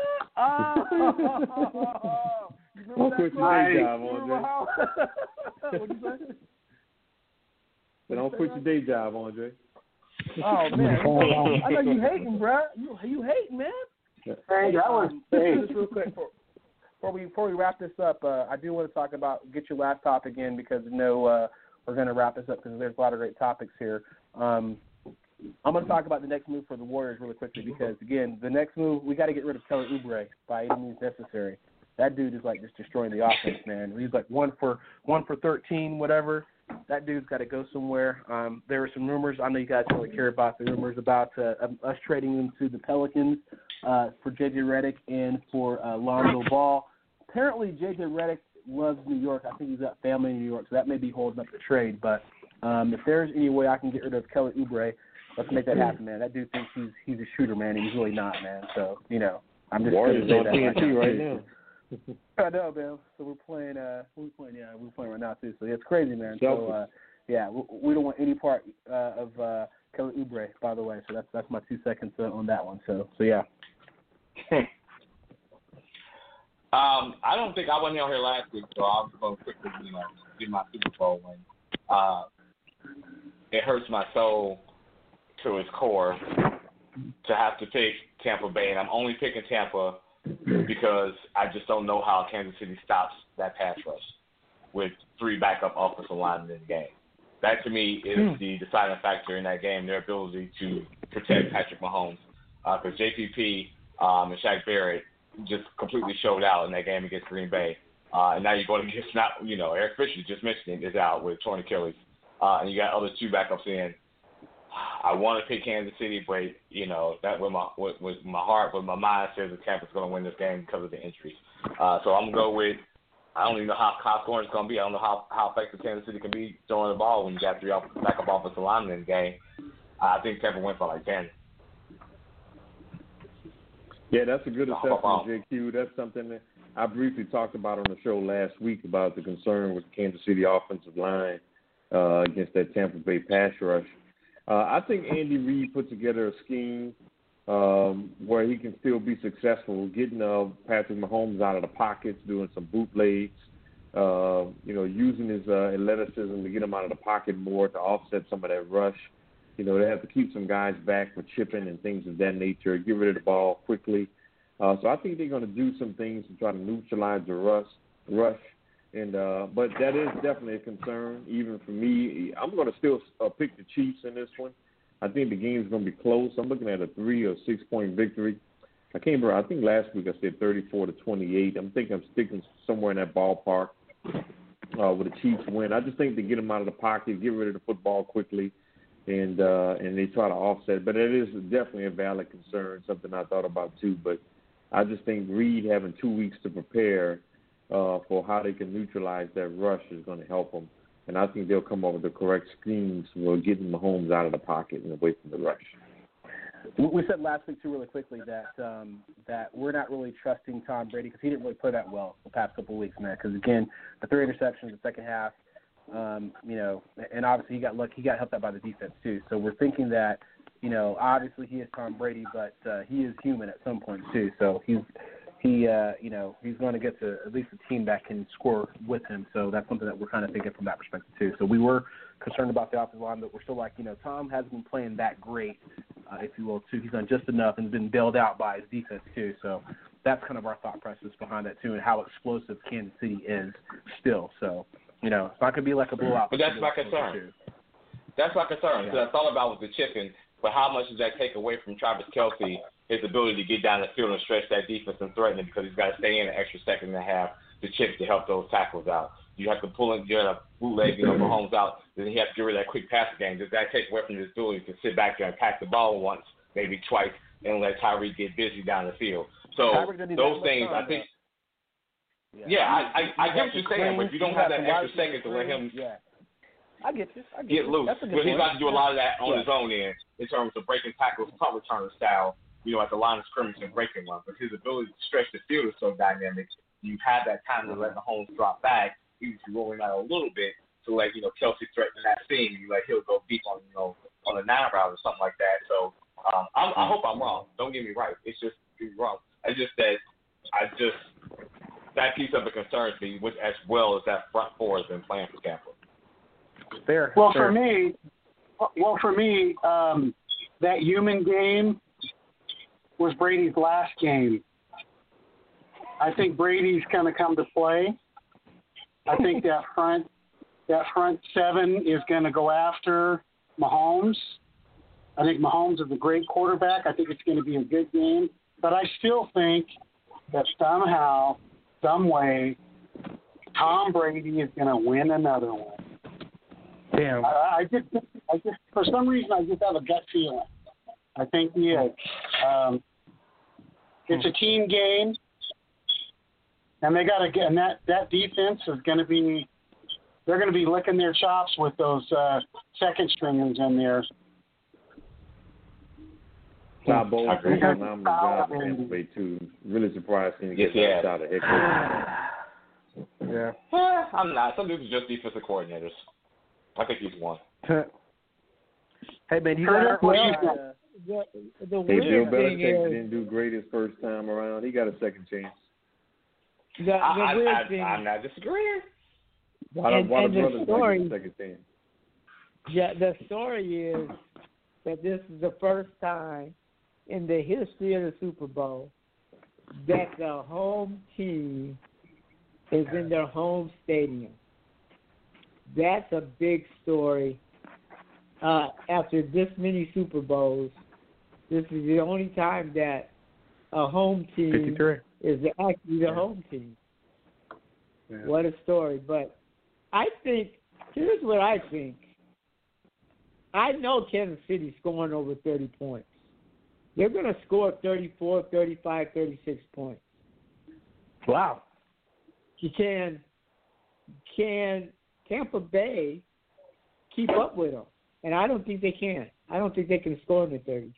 Speaker 5: Oh, you remember
Speaker 8: Don't
Speaker 5: that
Speaker 8: quit your
Speaker 5: song?
Speaker 8: day job,
Speaker 5: Remember
Speaker 8: Andre.
Speaker 5: how- What'd you say?
Speaker 8: But don't quit your day job, Andre.
Speaker 5: Oh man, I know you hating, bro. You you hating, man.
Speaker 10: Hey, that was
Speaker 5: Um,
Speaker 10: hey.
Speaker 5: Just real quick for, before we before we wrap this up, uh, I do want to talk about get your last topic in because you know uh, we're going to wrap this up because there's a lot of great topics here. Um, I'm going to talk about the next move for the Warriors really quickly because again, the next move we got to get rid of Kelly Oubre by any means necessary. That dude is like just destroying the offense, man. He's like one for one for thirteen, whatever. That dude's got to go somewhere. Um, there were some rumors. I know you guys don't really care about the rumors about uh, us trading him to the Pelicans uh, for J J Redick and for uh, Lonzo Ball. Apparently, J J Redick loves New York. I think he's got family in New York, so that may be holding up the trade. But um, if there's any way I can get rid of Kelly Oubre, let's make that happen, man. That dude thinks he's he's a shooter, man, and he's really not, man. So you know, I'm just
Speaker 8: Warriors
Speaker 5: gonna
Speaker 8: on
Speaker 5: say
Speaker 8: T N
Speaker 5: that
Speaker 8: T
Speaker 5: right
Speaker 8: right
Speaker 5: now.
Speaker 8: now.
Speaker 5: I know, man. So we're playing. Uh, we're playing. Yeah, we're playing right now too. So yeah, it's crazy, man. So uh, yeah, we, we don't want any part uh, of uh, Kelly Oubre, by the way. So that's that's my two seconds uh, on that one. So so yeah.
Speaker 7: Um, I don't think I wasn't on here last week, so I'm going to quickly, you know, do my Super Bowl win. Uh, it hurts my soul to its core to have to pick Tampa Bay, and I'm only picking Tampa because I just don't know how Kansas City stops that pass rush with three backup offensive linemen in the game. That, to me, is mm. the deciding factor in that game, their ability to protect Patrick Mahomes. Because uh, J P P um, and Shaq Barrett just completely showed out in that game against Green Bay. Uh, and now you're going against, not, you know, Eric Fisher, just mentioned, is out with torn Achilles. Uh, and you got other two backups in. I want to pick Kansas City, but, you know, that with my with, with my heart, with my mind says that Tampa's going to win this game because of the injuries. Uh, so I'm going to go with, I don't even know how high scoring it's going to be. I don't know how, how effective Kansas City can be throwing the ball when you got three off, backup offensive linemen in the game. Uh, I think Tampa wins by like ten.
Speaker 8: Yeah, that's a good assessment, J Q. That's something that I briefly talked about on the show last week about the concern with the Kansas City offensive line uh, against that Tampa Bay pass rush. Uh, I think Andy Reid put together a scheme um, where he can still be successful, getting uh, Patrick Mahomes out of the pockets, doing some bootlegs, uh, you know, using his uh, athleticism to get him out of the pocket more to offset some of that rush. You know, they have to keep some guys back for chipping and things of that nature, get rid of the ball quickly. Uh, so I think they're going to do some things to try to neutralize the rush. rush. And uh, but that is definitely a concern, even for me. I'm going to still uh, pick the Chiefs in this one. I think the game's going to be close. I'm looking at a three or six point victory. I can't remember. I think last week I said thirty-four to twenty-eight. I'm thinking I'm sticking somewhere in that ballpark uh, with the Chiefs win. I just think they get them out of the pocket, get rid of the football quickly, and uh, and they try to offset. But it is definitely a valid concern, something I thought about too. But I just think Reid having two weeks to prepare uh, for how they can neutralize that rush is going to help them. And I think they'll come up with the correct schemes for getting Mahomes out of the pocket and away from the rush.
Speaker 5: We said last week, too, really quickly, that um, that we're not really trusting Tom Brady because he didn't really play that well the past couple of weeks, man. Because, again, the three interceptions in the second half, um, you know, and obviously he got lucky. He got helped out by the defense, too. So we're thinking that, you know, obviously he is Tom Brady, but uh, he is human at some point, too. So he's, he, uh, you know, he's going to get to at least a team that can score with him. So that's something that we're kind of thinking from that perspective, too. So we were concerned about the offensive line, but we're still like, you know, Tom hasn't been playing that great, uh, if you will, too. He's done just enough and has been bailed out by his defense, too. So that's kind of our thought process behind that, too, and how explosive Kansas City is still. So You know, it's not going to be like a blowout.
Speaker 7: But that's my concern. That's my concern. Because I thought about with the chipping, but how much does that take away from Travis Kelce, his ability to get down the field and stretch that defense and threaten it, because he's got to stay in an extra second and a half to chip to help those tackles out. You have to pull in, you have to bootleg, you know, Mahomes out, then he has to get rid of that quick passing game. Does that take away from his ability to sit back there and pass the ball once, maybe twice, and let Tyreek get busy down the field? So those things, I think. Yeah, yeah I, I, I get what you're saying, but if you don't have that extra second to let him
Speaker 5: yeah. I get you. I get,
Speaker 7: get
Speaker 5: you.
Speaker 7: loose. But he's got to do a lot of that on
Speaker 5: yeah.
Speaker 7: his own end in terms of breaking tackles, punt return style, you know, at the line of scrimmage and breaking one. But his ability to stretch the field is so dynamic. You have that time to let Mahomes drop back, even if you're rolling out a little bit, to let, you know, Kelce threaten that seam. You let he'll go deep on, you know, on a nine route or something like that. So um, I'm, I hope I'm wrong. Don't get me right. It's just be wrong. I just that I just that piece of it concerns me, which as well as that front four has been playing for Tampa.
Speaker 5: Fair.
Speaker 10: Well,
Speaker 5: fair.
Speaker 10: for me, well for me, um, that human game was Brady's last game. I think Brady's going to come to play. I think that front that front seven is going to go after Mahomes. I think Mahomes is a great quarterback. I think it's going to be a good game. But I still think that somehow, some way, Tom Brady is going to win another one.
Speaker 5: Damn.
Speaker 10: I, I just, I just, for some reason, I just have a gut feeling. I think he is. Um, it's a team game. And they got to get, and that, that defense is going to be, they're going to be licking their chops with those uh, second stringers in there.
Speaker 8: Todd Bowles is a phenomenal job in Tampa Bay too. Really surprised him to get
Speaker 7: yes,
Speaker 8: that shot at head coach.
Speaker 5: Yeah.
Speaker 7: Eh, I'm not. Some dudes are just defensive coordinators. I think he's one.
Speaker 5: Hey man, you got
Speaker 10: well,
Speaker 5: uh,
Speaker 1: the, the
Speaker 8: Hey, Bill
Speaker 1: weird thing
Speaker 8: Belichick
Speaker 1: is,
Speaker 8: didn't do great his first time around. He got a second chance.
Speaker 1: the, the
Speaker 7: I,
Speaker 1: weird
Speaker 7: I,
Speaker 1: thing,
Speaker 7: I, I'm not disagreeing.
Speaker 8: Why,
Speaker 1: and,
Speaker 8: why
Speaker 1: and
Speaker 8: the
Speaker 1: the
Speaker 8: brothers
Speaker 1: story,
Speaker 8: not get a second chance?
Speaker 1: yeah, the story is that this is the first time in the history of the Super Bowl that the home team is in their home stadium. That's a big story. Uh, after this many Super Bowls, this is the only time that a home team
Speaker 5: fifty-three
Speaker 1: is actually the
Speaker 5: yeah.
Speaker 1: home team.
Speaker 5: Yeah.
Speaker 1: What a story. But I think, here's what I think. I know Kansas City's scoring over thirty points. They're going to score thirty-four, thirty-five, thirty-six points.
Speaker 5: Wow.
Speaker 1: You can, can Tampa Bay keep up with them? And I don't think they can. I don't think they can score in the thirties.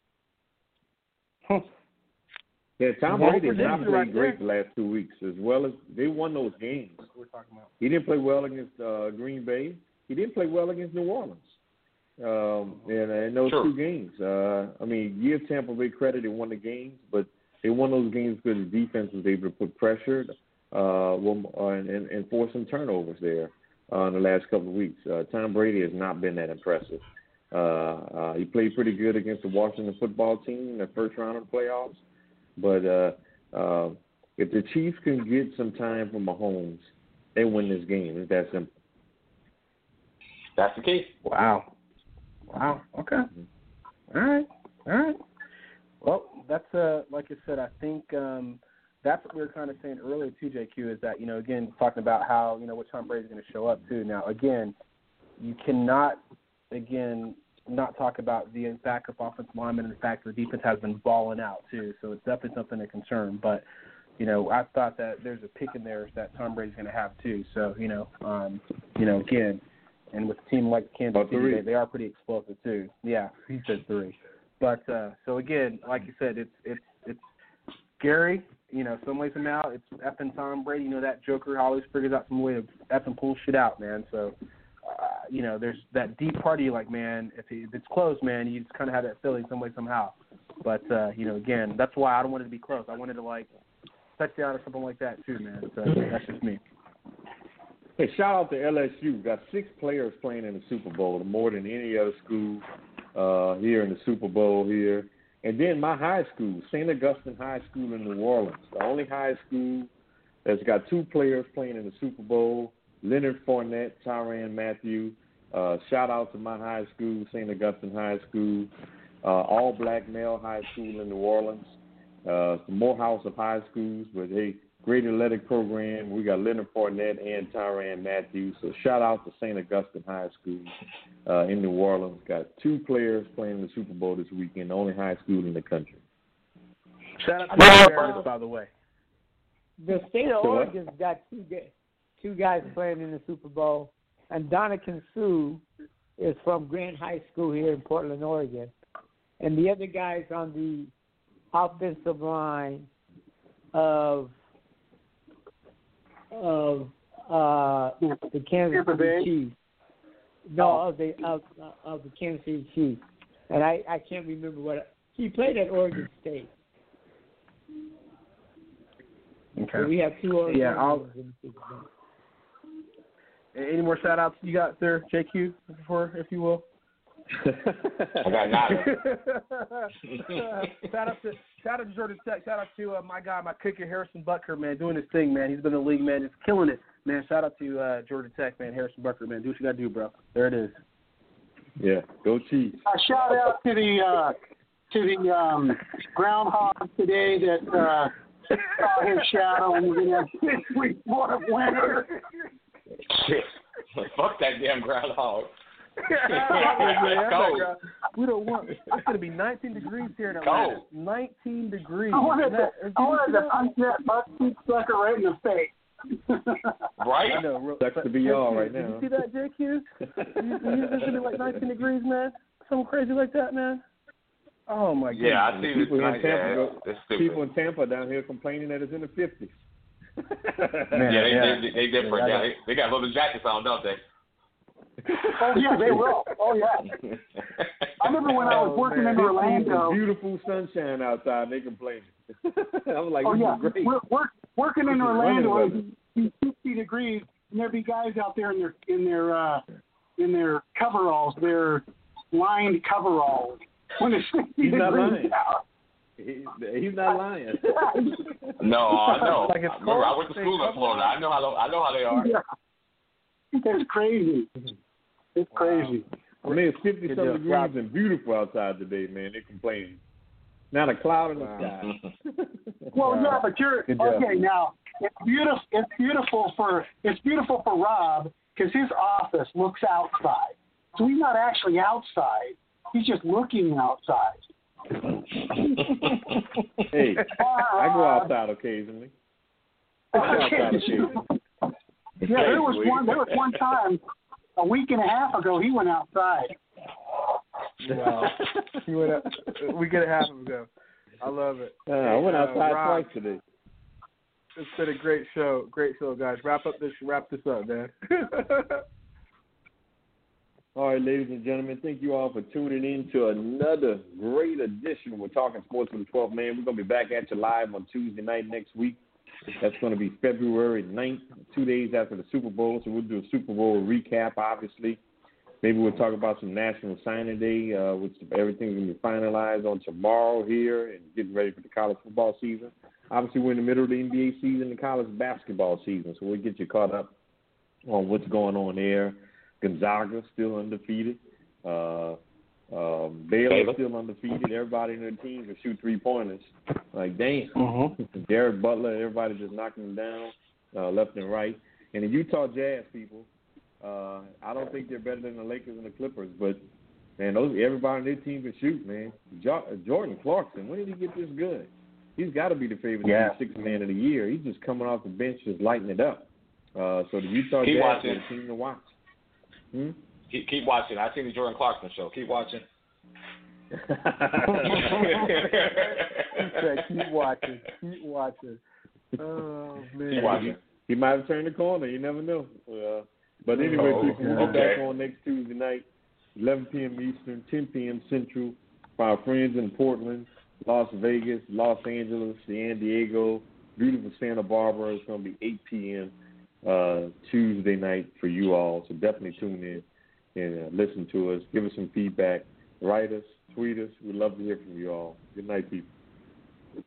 Speaker 8: Yeah, Tom
Speaker 1: That's
Speaker 8: Brady has not
Speaker 1: predicted
Speaker 8: played
Speaker 1: right
Speaker 8: great
Speaker 1: there.
Speaker 8: the last two weeks, as well as they won those games.
Speaker 5: We're talking about.
Speaker 8: He didn't play well against uh, Green Bay. He didn't play well against New Orleans. Um, and in those
Speaker 7: Sure.
Speaker 8: two games, uh, I mean, give Tampa Bay credit, they won the games, but they won those games because the defense was able to put pressure uh, and, and, and force some turnovers there uh, in the last couple of weeks. Uh, Tom Brady has not been that impressive. Uh, uh, he played pretty good against the Washington football team in the first round of the playoffs, but uh, uh, if the Chiefs can get some time from Mahomes, they win this game. It's that simple.
Speaker 7: That's the key.
Speaker 5: Wow. Wow. Okay. All right. All right. Well, that's uh, like I said. I think um, that's what we were kind of saying earlier too, J Q. Is that, you know, again, talking about how, you know, what Tom Brady's going to show up too. Now, again, you cannot again not talk about the backup offensive lineman and the fact that the defense has been balling out too. So it's definitely something to concern. But you know, I thought that there's a pick in there that Tom Brady's going to have too. So you know, um, you know, again. And with a team like Kansas City, they, they are pretty explosive too. Yeah, he said three. But uh, so again, like you said, it's it's it's Gary. You know, some way somehow it's effing Tom Brady. You know, that Joker always figures out some way to effing pull shit out, man. So uh, you know, there's that deep party. Like, man, if, he, if it's close, man, you just kind of have that feeling some way somehow. But uh, you know, again, that's why I don't want it to be close. I wanted to like touchdown or something like that too, man. So that's just me.
Speaker 8: Hey, shout out to L S U. Got six players playing in the Super Bowl, more than any other school uh, here in the Super Bowl here. And then my high school, Saint Augustine High School in New Orleans, the only high school that's got two players playing in the Super Bowl. Leonard Fournette, Tyrann Mathieu. Uh, shout out to my high school, Saint Augustine High School, uh, all black male high school in New Orleans. Uh, the Morehouse of high schools, but hey, great athletic program. We got Leonard Fournette and Tyrann Mathieu. So shout out to Saint Augustine High School uh, in New Orleans. Got two players playing in the Super Bowl this weekend, the only high school in the country.
Speaker 5: Shout out to the parents, by the way.
Speaker 1: The state of
Speaker 8: So what?
Speaker 1: Oregon's got two ga- two guys playing in the Super Bowl, and Donovan Sue is from Grant High School here in Portland, Oregon, and the other guy's on the offensive line of of uh, the Kansas City Chiefs. No, of the of, of the Kansas City Chiefs, and I, I can't remember what he played at Oregon State.
Speaker 5: Okay.
Speaker 1: So we have two Oregon
Speaker 5: Yeah, I'll,
Speaker 1: in the Super Bowl.
Speaker 5: Any more shout outs you got there, J Q, before, if you will?
Speaker 7: I got nada.
Speaker 5: shout out to shout out to Georgia Tech. Shout out to uh, my guy, my kicker Harrison Butker, man, doing his thing, man. He's been in the league, man. He's killing it, man. Shout out to uh, Georgia Tech, man. Harrison Butker, man. Do what you gotta do, bro. There it is.
Speaker 8: Yeah, go Chiefs.
Speaker 10: A shout out to the uh, to the um, groundhog today that uh, saw his shadow and we're gonna have six weeks more of winter.
Speaker 7: Shit. Fuck that damn groundhog.
Speaker 5: yeah, we don't want. It's gonna be nineteen degrees here in Atlanta.
Speaker 7: Cold.
Speaker 5: nineteen degrees.
Speaker 10: I wanted to,
Speaker 5: Is
Speaker 10: I wanted to punch that butt-cheek sucker right in the face.
Speaker 7: Right?
Speaker 5: I know. Real,
Speaker 8: Sucks to be y'all right
Speaker 5: Did
Speaker 8: now.
Speaker 5: you see that, J Q? you, you just gonna be like nineteen degrees, man. Something crazy like that, man. Oh my god.
Speaker 7: Yeah, I see this
Speaker 8: People in
Speaker 7: tonight.
Speaker 8: Tampa,
Speaker 7: Yeah,
Speaker 8: go,
Speaker 7: it's stupid.
Speaker 8: people in Tampa down here complaining that it's in the fifties.
Speaker 5: Man,
Speaker 7: yeah, they,
Speaker 5: yeah.
Speaker 7: They, they different.
Speaker 5: Yeah,
Speaker 7: Yeah, they, they got little jackets on, don't they?
Speaker 10: Oh yeah, they will. Oh yeah. I remember when I was
Speaker 5: Oh,
Speaker 10: working
Speaker 5: man.
Speaker 10: in Orlando.
Speaker 8: Beautiful sunshine outside, and they complaining. I was like,
Speaker 10: Oh
Speaker 8: this
Speaker 10: yeah,
Speaker 8: is great.
Speaker 10: we're, we're working in
Speaker 8: This is
Speaker 10: Orlando.
Speaker 8: running
Speaker 10: It'd be fifty degrees, and there'd be guys out there in their in their uh, in their coveralls, their lined coveralls. When it's sixty
Speaker 8: He's not
Speaker 10: degrees
Speaker 8: lying.
Speaker 10: out.
Speaker 8: He, he's not lying.
Speaker 7: No, I know.
Speaker 5: Like it's
Speaker 7: I remember, I went to
Speaker 5: cold.
Speaker 7: school in Florida. I know how I know how they are.
Speaker 10: Yeah. It's crazy. It's crazy.
Speaker 8: I mean, it's fifty
Speaker 5: Good
Speaker 8: some
Speaker 5: deal.
Speaker 8: degrees
Speaker 5: Rob.
Speaker 8: and beautiful outside today, man. They're complaining. Not a cloud in the sky.
Speaker 10: Well, yeah, but you're
Speaker 5: Good job.
Speaker 10: okay now. It's beautiful. It's beautiful for it's beautiful for Rob because his office looks outside, so he's not actually outside. He's just looking outside.
Speaker 8: Hey, I go outside occasionally. I go outside occasionally.
Speaker 10: Yeah, there was one. There was one time a week and a half ago. He went outside.
Speaker 5: Wow. You went up, we get it half ago. I love it.
Speaker 8: Uh, I went
Speaker 5: Uh,
Speaker 8: outside
Speaker 5: Rob,
Speaker 8: twice today.
Speaker 5: It's been a great show. Great show, guys. Wrap up this. Wrap this up, man.
Speaker 8: All right, ladies and gentlemen, thank you all for tuning in to another great edition of We're Talking Sports with the twelfth Man. We're going to be back at you live on Tuesday night next week. That's going to be February ninth, two days after the Super Bowl. So we'll do a Super Bowl recap, obviously. Maybe we'll talk about some National Signing Day, uh, which everything's going to be finalized on tomorrow here and getting ready for the college football season. Obviously, we're in the middle of the N B A season and college basketball season, so we'll get you caught up on what's going on there. Gonzaga still undefeated. Uh, um, Baylor
Speaker 7: Baylor.
Speaker 8: still undefeated. Everybody in their team can shoot three-pointers. Like, damn.
Speaker 5: Mm-hmm.
Speaker 8: Derek Butler, everybody just knocking them down uh, left and right. And the Utah Jazz people, uh, I don't think they're better than the Lakers and the Clippers, but, man, those everybody on their team can shoot, man. Jo- Jordan Clarkson, when did he get this good? He's got to be the favorite
Speaker 5: Yeah.
Speaker 8: to be sixth man of the year. He's just coming off the bench, just lighting it up. Uh, so the Utah
Speaker 7: Keep
Speaker 8: Jazz
Speaker 7: watching.
Speaker 8: are the team to watch. Hmm?
Speaker 7: Keep, keep watching. I've seen the Jordan Clarkson show. Keep watching.
Speaker 5: He said, keep watching. Keep watching. Oh, man.
Speaker 7: Keep watching.
Speaker 8: He might have turned the corner. You never know. Uh, but anyway,
Speaker 7: Oh,
Speaker 8: people, we'll be
Speaker 7: okay.
Speaker 8: back on next Tuesday night, eleven p.m. Eastern, ten p.m. Central, for our friends in Portland, Las Vegas, Los Angeles, San Diego, beautiful Santa Barbara. It's going to be eight p.m. Uh, Tuesday night for you all. So definitely tune in and uh, listen to us. Give us some feedback. Write us, tweet us. We'd love to hear from you all. Good night, people.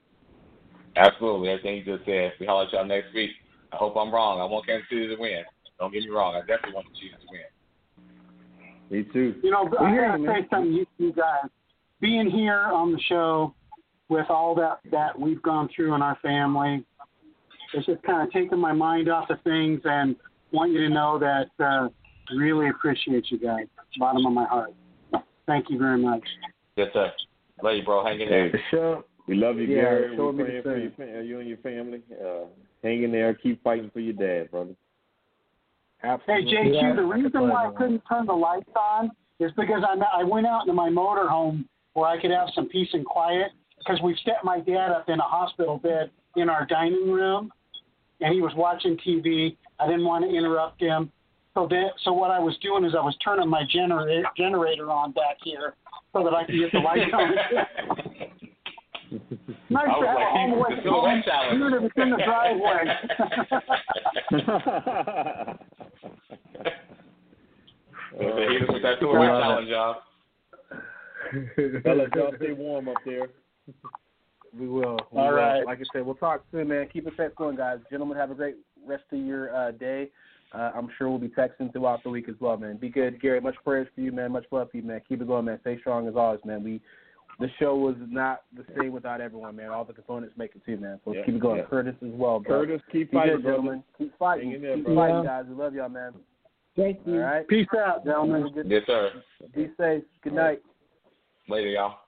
Speaker 7: Absolutely. Everything you just said. We holler at y'all next week. I hope I'm wrong. I want Kansas City to win. Don't get me wrong. I definitely want the Chiefs to win.
Speaker 8: Me too.
Speaker 10: You know, I
Speaker 5: hear
Speaker 10: gotta
Speaker 5: you,
Speaker 10: say
Speaker 5: man.
Speaker 10: something, you, you guys. Being here on the show with all that that we've gone through in our family, it's just kind of taken my mind off of things, and want you to know that uh, really appreciate you guys, bottom of my heart. Thank you very much.
Speaker 7: Yes, sir. Love you, bro. Hang in there.
Speaker 5: The show.
Speaker 8: We love you,
Speaker 5: Yeah,
Speaker 8: Gary.
Speaker 5: show
Speaker 8: We're
Speaker 5: me the
Speaker 8: praying for your, you and your family. Uh, hang in there. Keep fighting for your dad, brother.
Speaker 5: Absolutely.
Speaker 10: Hey, J Q,
Speaker 5: Yeah,
Speaker 10: the reason why I
Speaker 5: man.
Speaker 10: couldn't turn the lights on is because I I went out into my motorhome where I could have some peace and quiet, because we've set my dad up in a hospital bed in our dining room, and he was watching T V. I didn't want to interrupt him. So that, so what I was doing is I was turning my generator generator on back here so that I could get the lights on. Nice
Speaker 7: I
Speaker 10: to
Speaker 7: was
Speaker 10: have
Speaker 7: like,
Speaker 10: a home
Speaker 7: the
Speaker 10: away from
Speaker 7: silhouette
Speaker 10: home,
Speaker 7: challenge.
Speaker 10: even if it's in the driveway.
Speaker 7: Hit us with that silhouette challenge, y'all.
Speaker 8: Fellas, y'all stay warm up there.
Speaker 5: We will. We
Speaker 10: All
Speaker 5: will.
Speaker 10: right.
Speaker 5: Like I said, we'll talk soon, man. Keep it set going, guys. Gentlemen, have a great rest of your uh, day. Uh, I'm sure we'll be texting throughout the week as well, man. Be good, Gary. Much prayers for you, man. Much love for you, man. Keep it going, man. Stay strong as always, man. We, the show was not the same without everyone, man. All the components make it too, man. So let's
Speaker 8: Yeah,
Speaker 5: keep it going.
Speaker 8: yeah.
Speaker 5: Curtis as well, bro.
Speaker 8: Curtis, keep
Speaker 5: Be
Speaker 8: fighting,
Speaker 5: good,
Speaker 8: brother.
Speaker 5: gentlemen. Keep fighting.
Speaker 8: Hang in there,
Speaker 5: keep
Speaker 8: brother.
Speaker 5: fighting, guys. We love y'all, man.
Speaker 1: Thank you.
Speaker 5: All right.
Speaker 10: Peace out, gentlemen.
Speaker 5: Good-
Speaker 7: Yes, sir.
Speaker 5: Be safe. Good night.
Speaker 7: Later, y'all.